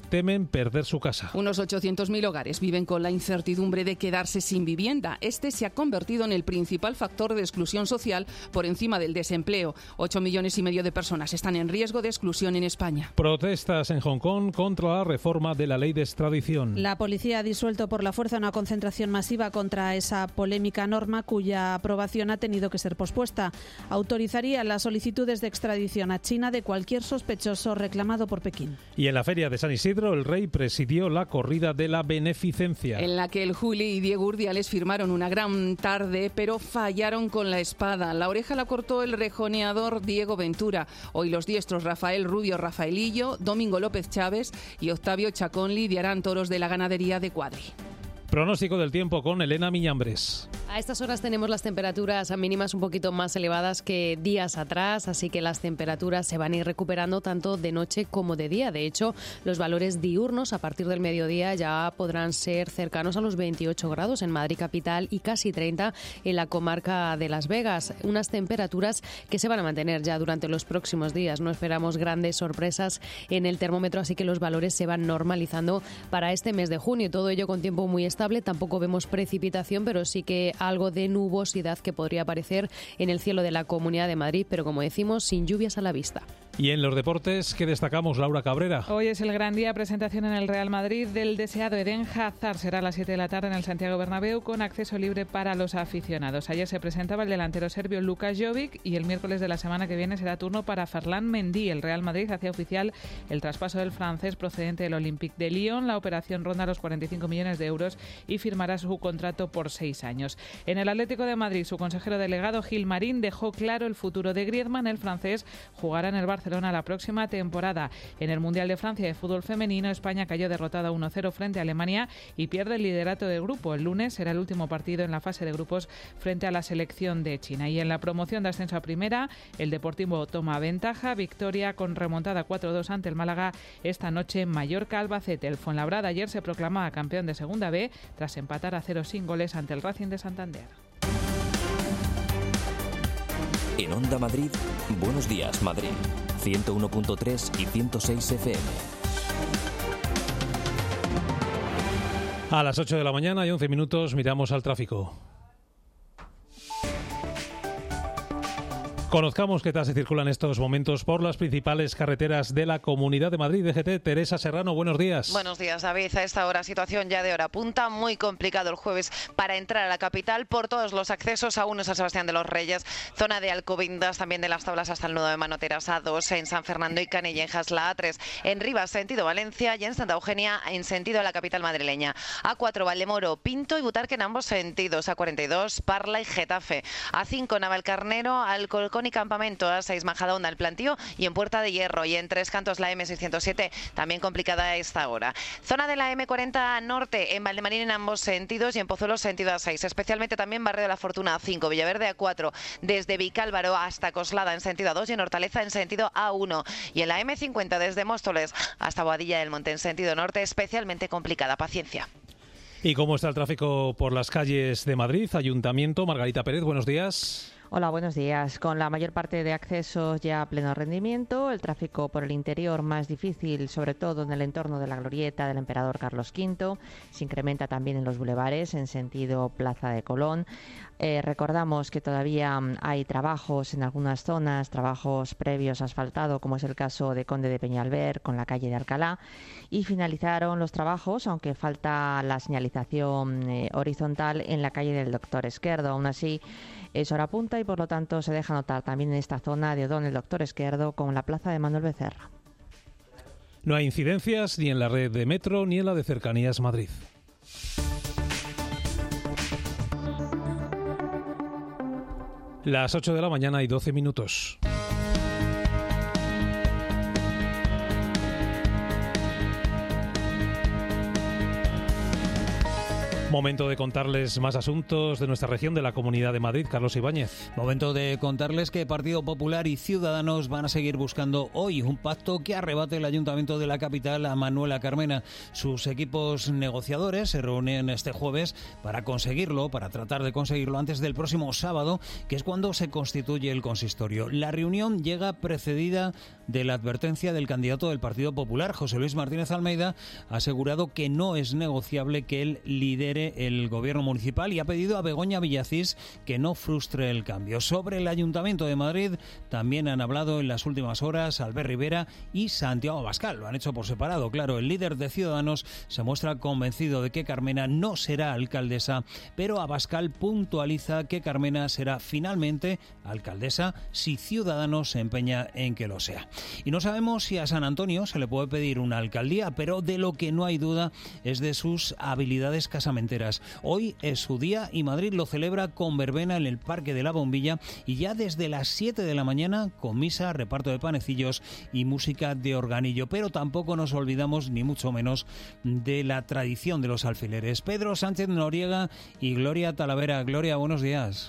temen perder su casa. Unos ochocientos mil hogares viven con la incertidumbre de quedarse sin vivienda. Este se ha convertido en el principal factor de exclusión social por encima del desempleo. Ocho millones y medio de personas están en riesgo de exclusión en España. Protestas en Hong Kong contra la reforma de la ley de extradición. La policía ha disuelto por la fuerza una concentración masiva contra esa polémica norma cuya aprobación ha tenido que ser pospuesta. Autorizaría las solicitudes de extradición a China de cualquier sospechoso reclamado por Pekín. Y en la feria de San Isidro, el rey presidió la corrida de la beneficencia, en la que el Juli y Diego Urdiales firmaron una gran tarde, pero fallaron con la espada. La oreja la cortó el rejoneador Diego Ventura. Hoy los diestros Rafael Rubio Rafaelillo, Domingo López Chávez y Octavio Chacón lidiarán toros de la ganadería de Cuadri. Pronóstico del tiempo con Elena Miñambres. A estas horas tenemos las temperaturas mínimas un poquito más elevadas que días atrás, así que las temperaturas se van a ir recuperando tanto de noche como de día. De hecho, los valores diurnos a partir del mediodía ya podrán ser cercanos a los veintiocho grados en Madrid capital y casi treinta en la comarca de Las Vegas. Unas temperaturas que se van a mantener ya durante los próximos días. No esperamos grandes sorpresas en el termómetro, así que los valores se van normalizando para este mes de junio. Todo ello con tiempo muy estable. Tampoco vemos precipitación, pero sí que algo de nubosidad que podría aparecer en el cielo de la Comunidad de Madrid, pero como decimos, sin lluvias a la vista. Y en los deportes, ¿qué destacamos, Laura Cabrera? Hoy es el gran día, presentación en el Real Madrid del deseado Eden Hazard. Será a las siete de la tarde en el Santiago Bernabéu con acceso libre para los aficionados. Ayer se presentaba el delantero serbio Luka Jovic y el miércoles de la semana que viene será turno para Ferland Mendy. El Real Madrid hacía oficial el traspaso del francés procedente del Olympique de Lyon. La operación ronda los cuarenta y cinco millones de euros y firmará su contrato por seis años. En el Atlético de Madrid, su consejero delegado Gil Marín dejó claro el futuro de Griezmann. El francés jugará en el Barcelona la próxima temporada. En el Mundial de Francia de fútbol femenino, España cayó derrotada uno cero frente a Alemania y pierde el liderato de grupo. El lunes será el último partido en la fase de grupos frente a la selección de China. Y en la promoción de ascenso a primera, el Deportivo toma ventaja. Victoria con remontada cuatro dos ante el Málaga esta noche en Mallorca-Albacete. El Fuenlabrada ayer se proclamaba campeón de Segunda B tras empatar a cero sin goles ante el Racing de Santander. En Onda Madrid, Buenos Días Madrid, ciento uno punto tres y ciento seis F M. A las ocho de la mañana y once minutos miramos al tráfico. Conozcamos qué tal se circula en estos momentos por las principales carreteras de la Comunidad de Madrid. D G T, Teresa Serrano, buenos días. Buenos días, David. A esta hora, situación ya de hora punta. Muy complicado el jueves para entrar a la capital por todos los accesos. A uno San Sebastián de los Reyes, zona de Alcobendas, también de las Tablas hasta el nudo de Manoteras. A dos en San Fernando y Canillejas. La A tres en Rivas, sentido Valencia, y en Santa Eugenia, en sentido a la capital madrileña. A cuatro Valdemoro, Pinto y Butarque en ambos sentidos. A cuarenta y dos Parla y Getafe. A cinco Navalcarnero, Alcorcón y Campamento. A seis Majadahonda, El Plantío y en Puerta de Hierro. Y en Tres Cantos la eme seiscientos siete, también complicada a esta hora. Zona de la eme cuarenta Norte en Valdemarín en ambos sentidos y en Pozuelos sentido a seis. Especialmente también Barrio de la Fortuna a cinco, Villaverde a cuatro, desde Vicálvaro hasta Coslada en sentido a dos y en Hortaleza en sentido a uno. Y en la eme cincuenta desde Móstoles hasta Boadilla del Monte en sentido norte, especialmente complicada. Paciencia. ¿Y cómo está el tráfico por las calles de Madrid? Ayuntamiento, Margarita Pérez, buenos días. Hola, buenos días. Con la mayor parte de accesos ya a pleno rendimiento, el tráfico por el interior más difícil, sobre todo en el entorno de la glorieta del Emperador Carlos quinto. Se incrementa también en los bulevares en sentido Plaza de Colón. Eh, recordamos que todavía hay trabajos en algunas zonas, trabajos previos a asfaltado, como es el caso de Conde de Peñalver con la calle de Alcalá, y finalizaron los trabajos, aunque falta la señalización eh, horizontal en la calle del Doctor Esquerdo. Aún así, es hora punta y por lo tanto se deja notar también en esta zona de Odón el Doctor Esquerdo con la plaza de Manuel Becerra. No hay incidencias ni en la red de metro ni en la de Cercanías Madrid. Las ocho de la mañana y doce minutos. Momento de contarles más asuntos de nuestra región, de la Comunidad de Madrid. Carlos Ibáñez. Momento de contarles que Partido Popular y Ciudadanos van a seguir buscando hoy un pacto que arrebate el Ayuntamiento de la capital a Manuela Carmena. Sus equipos negociadores se reúnen este jueves para conseguirlo, para tratar de conseguirlo antes del próximo sábado, que es cuando se constituye el consistorio. La reunión llega precedida de la advertencia del candidato del Partido Popular, José Luis Martínez Almeida, ha asegurado que no es negociable que él lidere el gobierno municipal y ha pedido a Begoña Villacís que no frustre el cambio. Sobre el Ayuntamiento de Madrid también han hablado en las últimas horas Albert Rivera y Santiago Abascal. Lo han hecho por separado, claro. El líder de Ciudadanos se muestra convencido de que Carmena no será alcaldesa, pero Abascal puntualiza que Carmena será finalmente alcaldesa si Ciudadanos se empeña en que lo sea. Y no sabemos si a San Antonio se le puede pedir una alcaldía, pero de lo que no hay duda es de sus habilidades casamenteras. Hoy es su día y Madrid lo celebra con verbena en el Parque de la Bombilla y ya desde las siete de la mañana con misa, reparto de panecillos y música de organillo. Pero tampoco nos olvidamos ni mucho menos de la tradición de los alfileres. Pedro Sánchez Noriega y Gloria Talavera. Gloria, buenos días.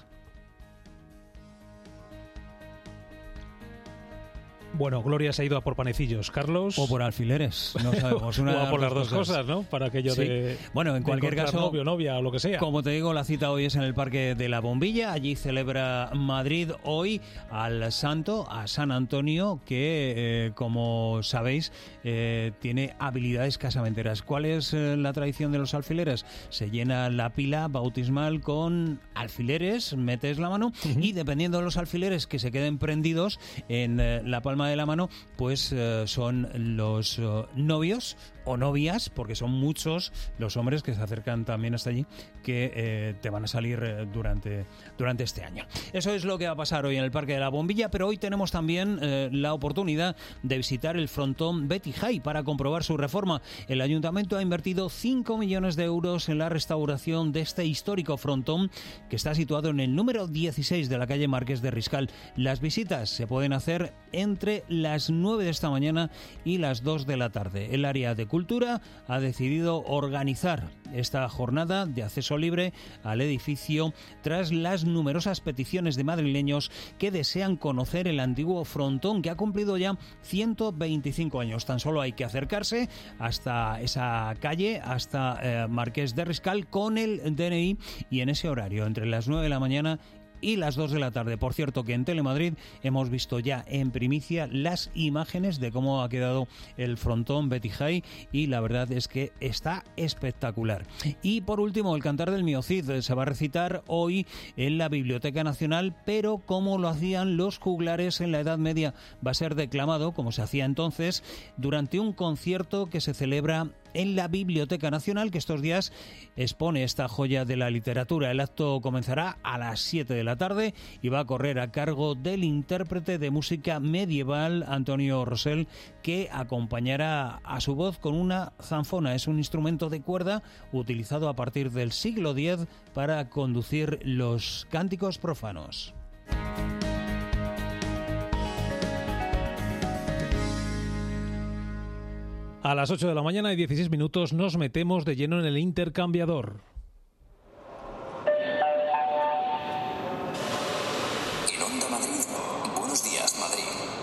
Bueno, Gloria se ha ido a por panecillos, Carlos. O por alfileres, no sabemos. Una o a por las dos cosas. cosas, ¿no? Para aquello sí. de. Bueno, en de cualquier caso. Novio, novia o lo que sea. Como te digo, la cita hoy es en el Parque de la Bombilla. Allí celebra Madrid hoy al santo, a San Antonio, que, eh, como sabéis, eh, tiene habilidades casamenteras. ¿Cuál es eh, la tradición de los alfileres? Se llena la pila bautismal con alfileres, metes la mano uh-huh. y dependiendo de los alfileres que se queden prendidos en eh, la palma de la mano, pues eh, son los uh, novios o novias, porque son muchos los hombres que se acercan también hasta allí, que eh, te van a salir eh, durante, durante este año. Eso es lo que va a pasar hoy en el Parque de la Bombilla, pero hoy tenemos también eh, la oportunidad de visitar el frontón Betty High para comprobar su reforma. El Ayuntamiento ha invertido cinco millones de euros en la restauración de este histórico frontón que está situado en el número dieciséis de la calle Marqués de Riscal. Las visitas se pueden hacer entre las nueve de esta mañana y las dos de la tarde. El área de Cultura ha decidido organizar esta jornada de acceso libre al edificio tras las numerosas peticiones de madrileños que desean conocer el antiguo frontón, que ha cumplido ya ciento veinticinco años. Tan solo hay que acercarse hasta esa calle, hasta eh, Marqués de Riscal, con el D N I y en ese horario, entre las nueve de la mañana y las dos de la tarde. Por cierto, que en Telemadrid hemos visto ya en primicia las imágenes de cómo ha quedado el frontón Betty High y la verdad es que está espectacular. Y por último, el Cantar del Mio Cid se va a recitar hoy en la Biblioteca Nacional, pero como lo hacían los juglares en la Edad Media, va a ser declamado, como se hacía entonces, durante un concierto que se celebra en la Biblioteca Nacional, que estos días expone esta joya de la literatura. El acto comenzará a las siete de la tarde y va a correr a cargo del intérprete de música medieval Antonio Rosell, que acompañará a su voz con una zanfona. Es un instrumento de cuerda utilizado a partir del siglo diez para conducir los cánticos profanos. A las ocho de la mañana y dieciséis minutos nos metemos de lleno en el intercambiador. En Onda Madrid, buenos días, Madrid.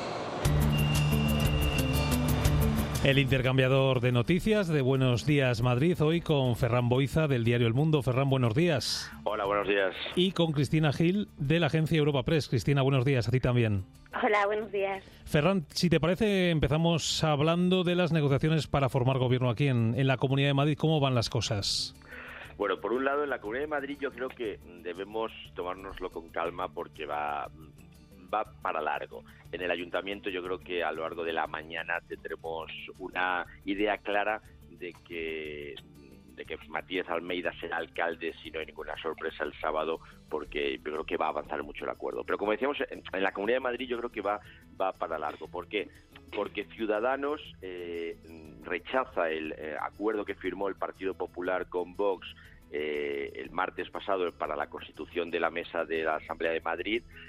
El intercambiador de noticias de Buenos Días Madrid, hoy con Ferran Boiza del diario El Mundo. Ferran, buenos días. Hola, buenos días. Y con Cristina Gil de la agencia Europa Press. Cristina, buenos días, a ti también. Hola, buenos días. Ferran, si te parece, empezamos hablando de las negociaciones para formar gobierno aquí en, en la Comunidad de Madrid. ¿Cómo van las cosas? Bueno, por un lado, en la Comunidad de Madrid yo creo que debemos tomárnoslo con calma porque va... va para largo. En el Ayuntamiento yo creo que a lo largo de la mañana tendremos una idea clara de que de que Matías Almeida será alcalde si no hay ninguna sorpresa el sábado, porque yo creo que va a avanzar mucho el acuerdo. Pero como decíamos, en, en la Comunidad de Madrid yo creo que va va para largo. ¿Por qué? Porque Ciudadanos eh, rechaza el eh, acuerdo que firmó el Partido Popular con Vox eh, el martes pasado para la constitución de la mesa de la Asamblea de Madrid.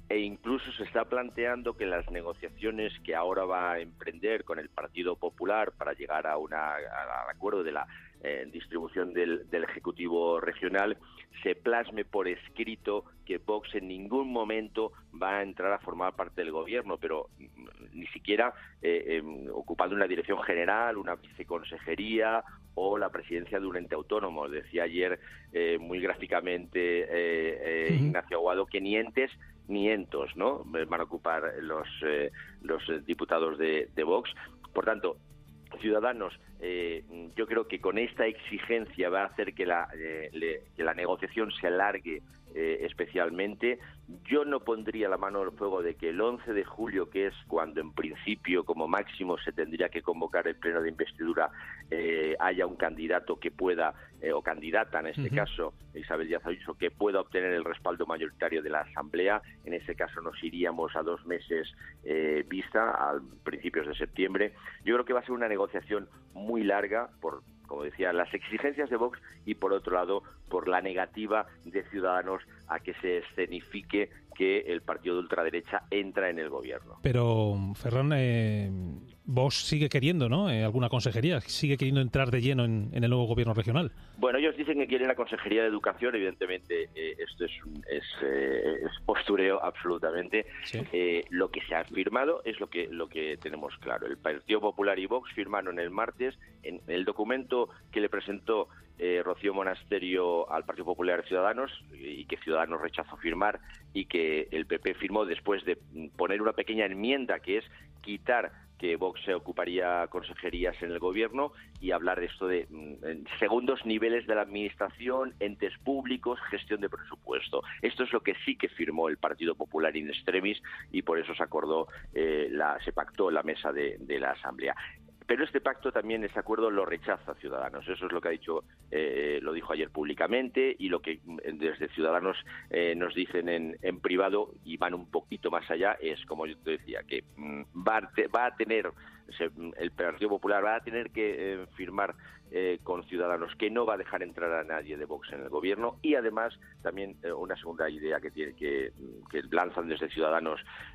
e incluso se está planteando que las negociaciones que ahora va a emprender con el Partido Popular para llegar a una, al acuerdo de la eh, distribución del, del Ejecutivo regional, se plasme por escrito que Vox en ningún momento va a entrar a formar parte del gobierno, pero ni siquiera eh, eh, ocupando una dirección general, una viceconsejería o la presidencia de un ente autónomo. Decía ayer eh, muy gráficamente eh, eh, Ignacio Aguado que ni entes ni entos, ¿no?, van a ocupar los, eh, los diputados de, de Vox. Por tanto, Ciudadanos, eh, yo creo que con esta exigencia va a hacer que la, eh, le, que la negociación se alargue eh, especialmente. Yo no pondría la mano al fuego de que el once de julio, que es cuando en principio como máximo se tendría que convocar el pleno de investidura, eh, haya un candidato que pueda, eh, o candidata en este uh-huh. caso, Isabel Díaz Ayuso, que pueda obtener el respaldo mayoritario de la Asamblea. En ese caso nos iríamos a dos meses eh, vista, a principios de septiembre. Yo creo que va a ser una negociación muy larga por, como decía, las exigencias de Vox y, por otro lado, por la negativa de Ciudadanos a que se escenifique que el partido de ultraderecha entra en el gobierno. Pero, Ferran, eh, Vox sigue queriendo, ¿no?, eh, alguna consejería, sigue queriendo entrar de lleno en, en el nuevo gobierno regional. Bueno, ellos dicen que quieren la Consejería de Educación. Evidentemente, eh, esto es, es, eh, es postureo absolutamente. Sí. Eh, lo que se ha firmado es lo que, lo que tenemos claro. El Partido Popular y Vox firmaron el martes en el documento que le presentó Eh, Rocío Monasterio al Partido Popular Ciudadanos, y que Ciudadanos rechazó firmar, y que el P P firmó después de poner una pequeña enmienda, que es quitar que Vox se ocuparía consejerías en el gobierno y hablar de esto de mm, segundos niveles de la administración, entes públicos, gestión de presupuesto. Esto es lo que sí que firmó el Partido Popular in extremis, y por eso se acordó, eh, la, se pactó la mesa de, de la Asamblea. Pero este pacto también, este acuerdo, lo rechaza Ciudadanos. Eso es lo que ha dicho, eh, lo dijo ayer públicamente, y lo que desde Ciudadanos eh, nos dicen en, en privado, y van un poquito más allá, es, como yo te decía, que mm, va, a te, va a tener, se, el Partido Popular va a tener que eh, firmar eh, con Ciudadanos que no va a dejar entrar a nadie de Vox en el gobierno. Y además también eh, una segunda idea que, tiene, que, que lanzan desde Ciudadanos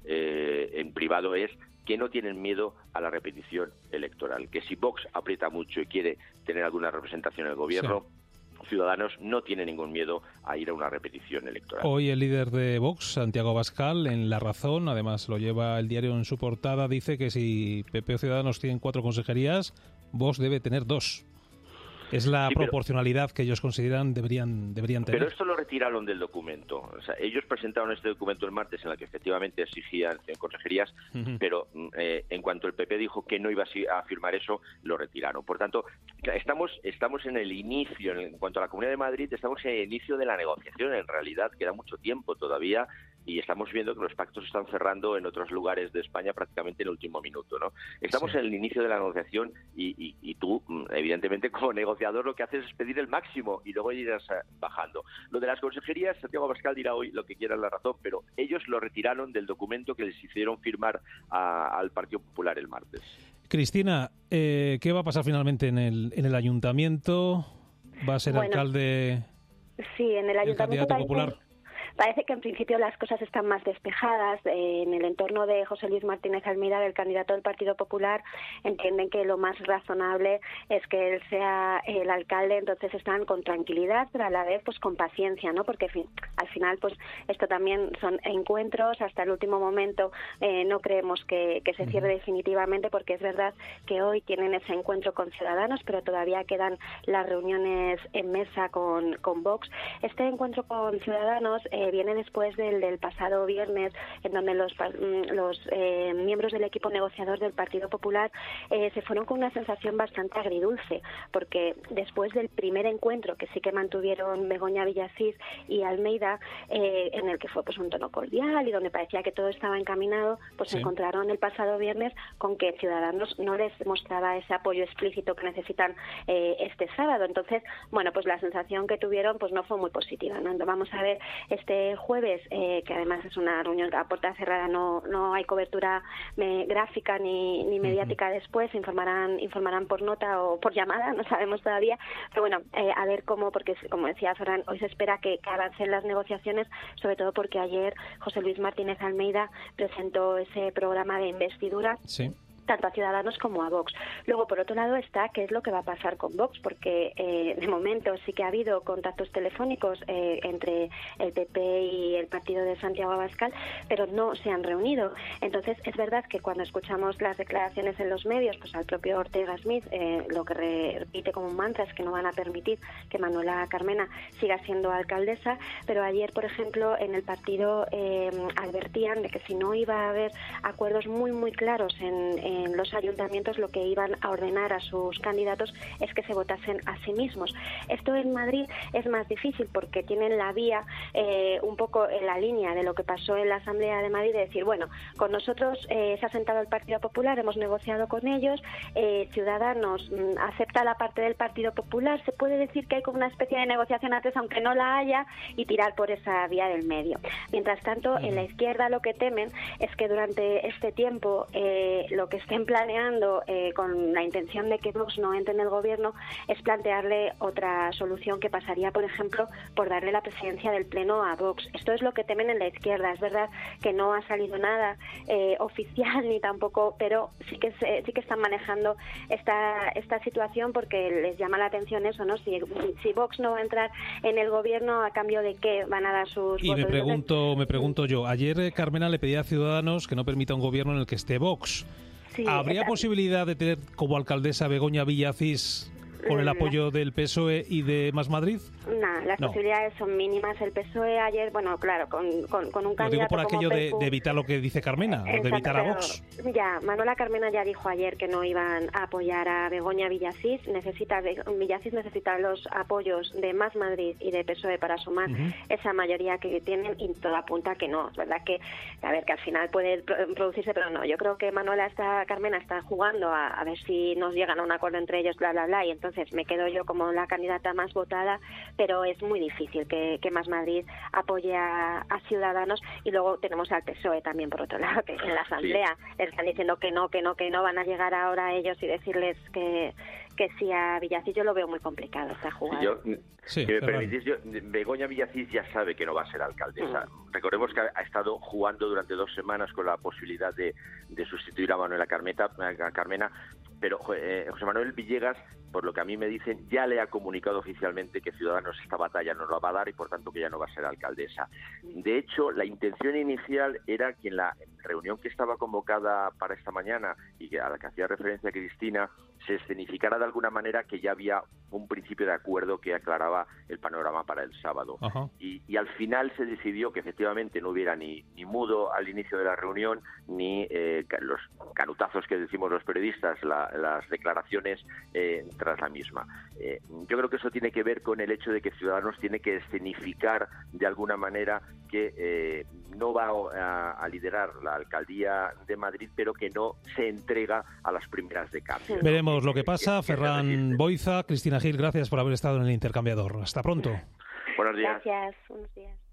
eh, en privado es que no tienen miedo a la repetición electoral, que si Vox aprieta mucho y quiere tener alguna representación en el gobierno, sí, Ciudadanos no tiene ningún miedo a ir a una repetición electoral. Hoy el líder de Vox, Santiago Abascal, en La Razón, además lo lleva el diario en su portada, dice que si P P o Ciudadanos tienen cuatro consejerías, Vox debe tener dos. Es la sí, proporcionalidad pero, que ellos consideran deberían deberían tener. Pero esto lo retiraron del documento. O sea, ellos presentaron este documento el martes en el que efectivamente exigían consejerías, uh-huh. pero eh, en cuanto el P P dijo que no iba a firmar eso, lo retiraron. Por tanto, estamos estamos en el inicio, en cuanto a la Comunidad de Madrid, estamos en el inicio de la negociación. En realidad queda mucho tiempo todavía, y estamos viendo que los pactos se están cerrando en otros lugares de España prácticamente en el último minuto, ¿no? Estamos sí. en el inicio de la negociación, y, y, y tú, evidentemente, como negociador, lo que haces es pedir el máximo y luego irás bajando. Lo de las consejerías, Santiago Abascal dirá hoy lo que quiera en La Razón, pero ellos lo retiraron del documento que les hicieron firmar a, al Partido Popular el martes. Cristina, eh, ¿qué va a pasar finalmente en el, en el Ayuntamiento? ¿Va a ser bueno, alcalde sí, en el, el candidato popular? Parece que en principio las cosas están más despejadas. Eh, en el entorno de José Luis Martínez Almeida, del candidato del Partido Popular, entienden que lo más razonable es que él sea el alcalde. Entonces están con tranquilidad, pero a la vez pues con paciencia, ¿no? Porque fin, al final pues esto también son encuentros. Hasta el último momento eh, no creemos que, que se cierre definitivamente, porque es verdad que hoy tienen ese encuentro con Ciudadanos, pero todavía quedan las reuniones en mesa con, con Vox. Este encuentro con Ciudadanos eh, viene después del, del pasado viernes, en donde los, los eh, miembros del equipo negociador del Partido Popular eh, se fueron con una sensación bastante agridulce, porque después del primer encuentro que sí que mantuvieron Begoña Villacís y Almeida, eh, en el que fue pues un tono cordial y donde parecía que todo estaba encaminado, pues sí. se encontraron el pasado viernes con que Ciudadanos no les mostraba ese apoyo explícito que necesitan eh, este sábado. Entonces, bueno, pues la sensación que tuvieron pues no fue muy positiva, ¿no? Entonces, vamos a ver este este jueves, eh, que además es una reunión a puerta cerrada, no, no hay cobertura me, gráfica ni, ni mediática después, informarán, informarán por nota o por llamada, no sabemos todavía, pero bueno, eh, a ver cómo, porque como decía Ferran, hoy se espera que, que avancen las negociaciones, sobre todo porque ayer José Luis Martínez Almeida presentó ese programa de investidura. Sí. Tanto a Ciudadanos como a Vox. Luego, por otro lado, está qué es lo que va a pasar con Vox, porque eh, de momento sí que ha habido contactos telefónicos eh, entre el P P y el partido de Santiago Abascal, pero no se han reunido. Entonces, es verdad que cuando escuchamos las declaraciones en los medios, pues al propio Ortega Smith, eh, lo que repite como un mantra es que no van a permitir que Manuela Carmena siga siendo alcaldesa, pero ayer, por ejemplo, en el partido eh, advertían de que si no iba a haber acuerdos muy, muy claros en, en en los ayuntamientos, lo que iban a ordenar a sus candidatos es que se votasen a sí mismos. Esto en Madrid es más difícil porque tienen la vía eh, un poco en la línea de lo que pasó en la Asamblea de Madrid, de decir, bueno, con nosotros eh, se ha sentado el Partido Popular, hemos negociado con ellos, eh, Ciudadanos mm, acepta la parte del Partido Popular, se puede decir que hay como una especie de negociación antes, aunque no la haya, y tirar por esa vía del medio. Mientras tanto, en la izquierda lo que temen es que durante este tiempo eh, lo que estén planeando eh, con la intención de que Vox no entre en el gobierno es plantearle otra solución que pasaría, por ejemplo, por darle la presidencia del Pleno a Vox. Esto es lo que temen en la izquierda. Es verdad que no ha salido nada eh, oficial ni tampoco, pero sí que se, sí que están manejando esta esta situación porque les llama la atención eso, ¿no? Si, si Vox no va a entrar en el gobierno, ¿a cambio de qué van a dar sus y votos? Y me pregunto, me pregunto yo, ayer eh, Carmena le pedía a Ciudadanos que no permita un gobierno en el que esté Vox. Sí, ¿Habría exacto. posibilidad de tener como alcaldesa Begoña Villacís con el apoyo del P S O E y de Más Madrid? No, las No. posibilidades son mínimas. El P S O E ayer, bueno, claro, con, con, con un Lo candidato digo por como aquello de, Peipu- de evitar lo que dice Carmena, o de Exacto, evitar a pero Vox. Ya, Manuela Carmena ya dijo ayer que no iban a apoyar a Begoña Villacís. Necesita Villacís necesita los apoyos de Más Madrid y de P S O E para sumar Ujú. esa mayoría que tienen, y todo apunta que no. Es verdad que, a ver, que al final puede pro- producirse, pero no. Yo creo que Manuela está, Carmena está jugando a, a ver si nos llegan a un acuerdo entre ellos, bla, bla, bla, y entonces me quedo yo como la candidata más votada, pero es muy difícil que, que Más Madrid apoye a, a Ciudadanos. Y luego tenemos al P S O E también, por otro lado, que en la Asamblea les están diciendo que no, que no, que no, van a llegar ahora ellos y decirles que, que sí a Villacís. Yo lo veo muy complicado esta jugada. Yo, Sí, si me Ferran. permitís, yo, Begoña Villacís ya sabe que no va a ser alcaldesa. Recordemos que ha, ha estado jugando durante dos semanas con la posibilidad de, de sustituir a Manuela Carmeta, a Carmena, pero eh, José Manuel Villegas, por lo que a mí me dicen, ya le ha comunicado oficialmente que Ciudadanos esta batalla no la va a dar y por tanto que ya no va a ser alcaldesa. De hecho, la intención inicial era que en la reunión que estaba convocada para esta mañana y que a la que hacía referencia Cristina, se escenificara de alguna manera que ya había un principio de acuerdo que aclaraba el panorama para el sábado. Ajá. Y, y al final se decidió que efectivamente no hubiera ni, ni mudo al inicio de la reunión, ni eh, ca- los canutazos que decimos los periodistas, la- las declaraciones eh, tras la misma. Eh, yo creo que eso tiene que ver con el hecho de que Ciudadanos tiene que escenificar de alguna manera que eh, no va a, a liderar la alcaldía de Madrid, pero que no se entrega a las primeras de cambio. Veremos lo que pasa. Ferran Boiza, Cristina Gil, gracias por haber estado en el intercambiador. Hasta pronto. Buenos días. Gracias. Buenos días.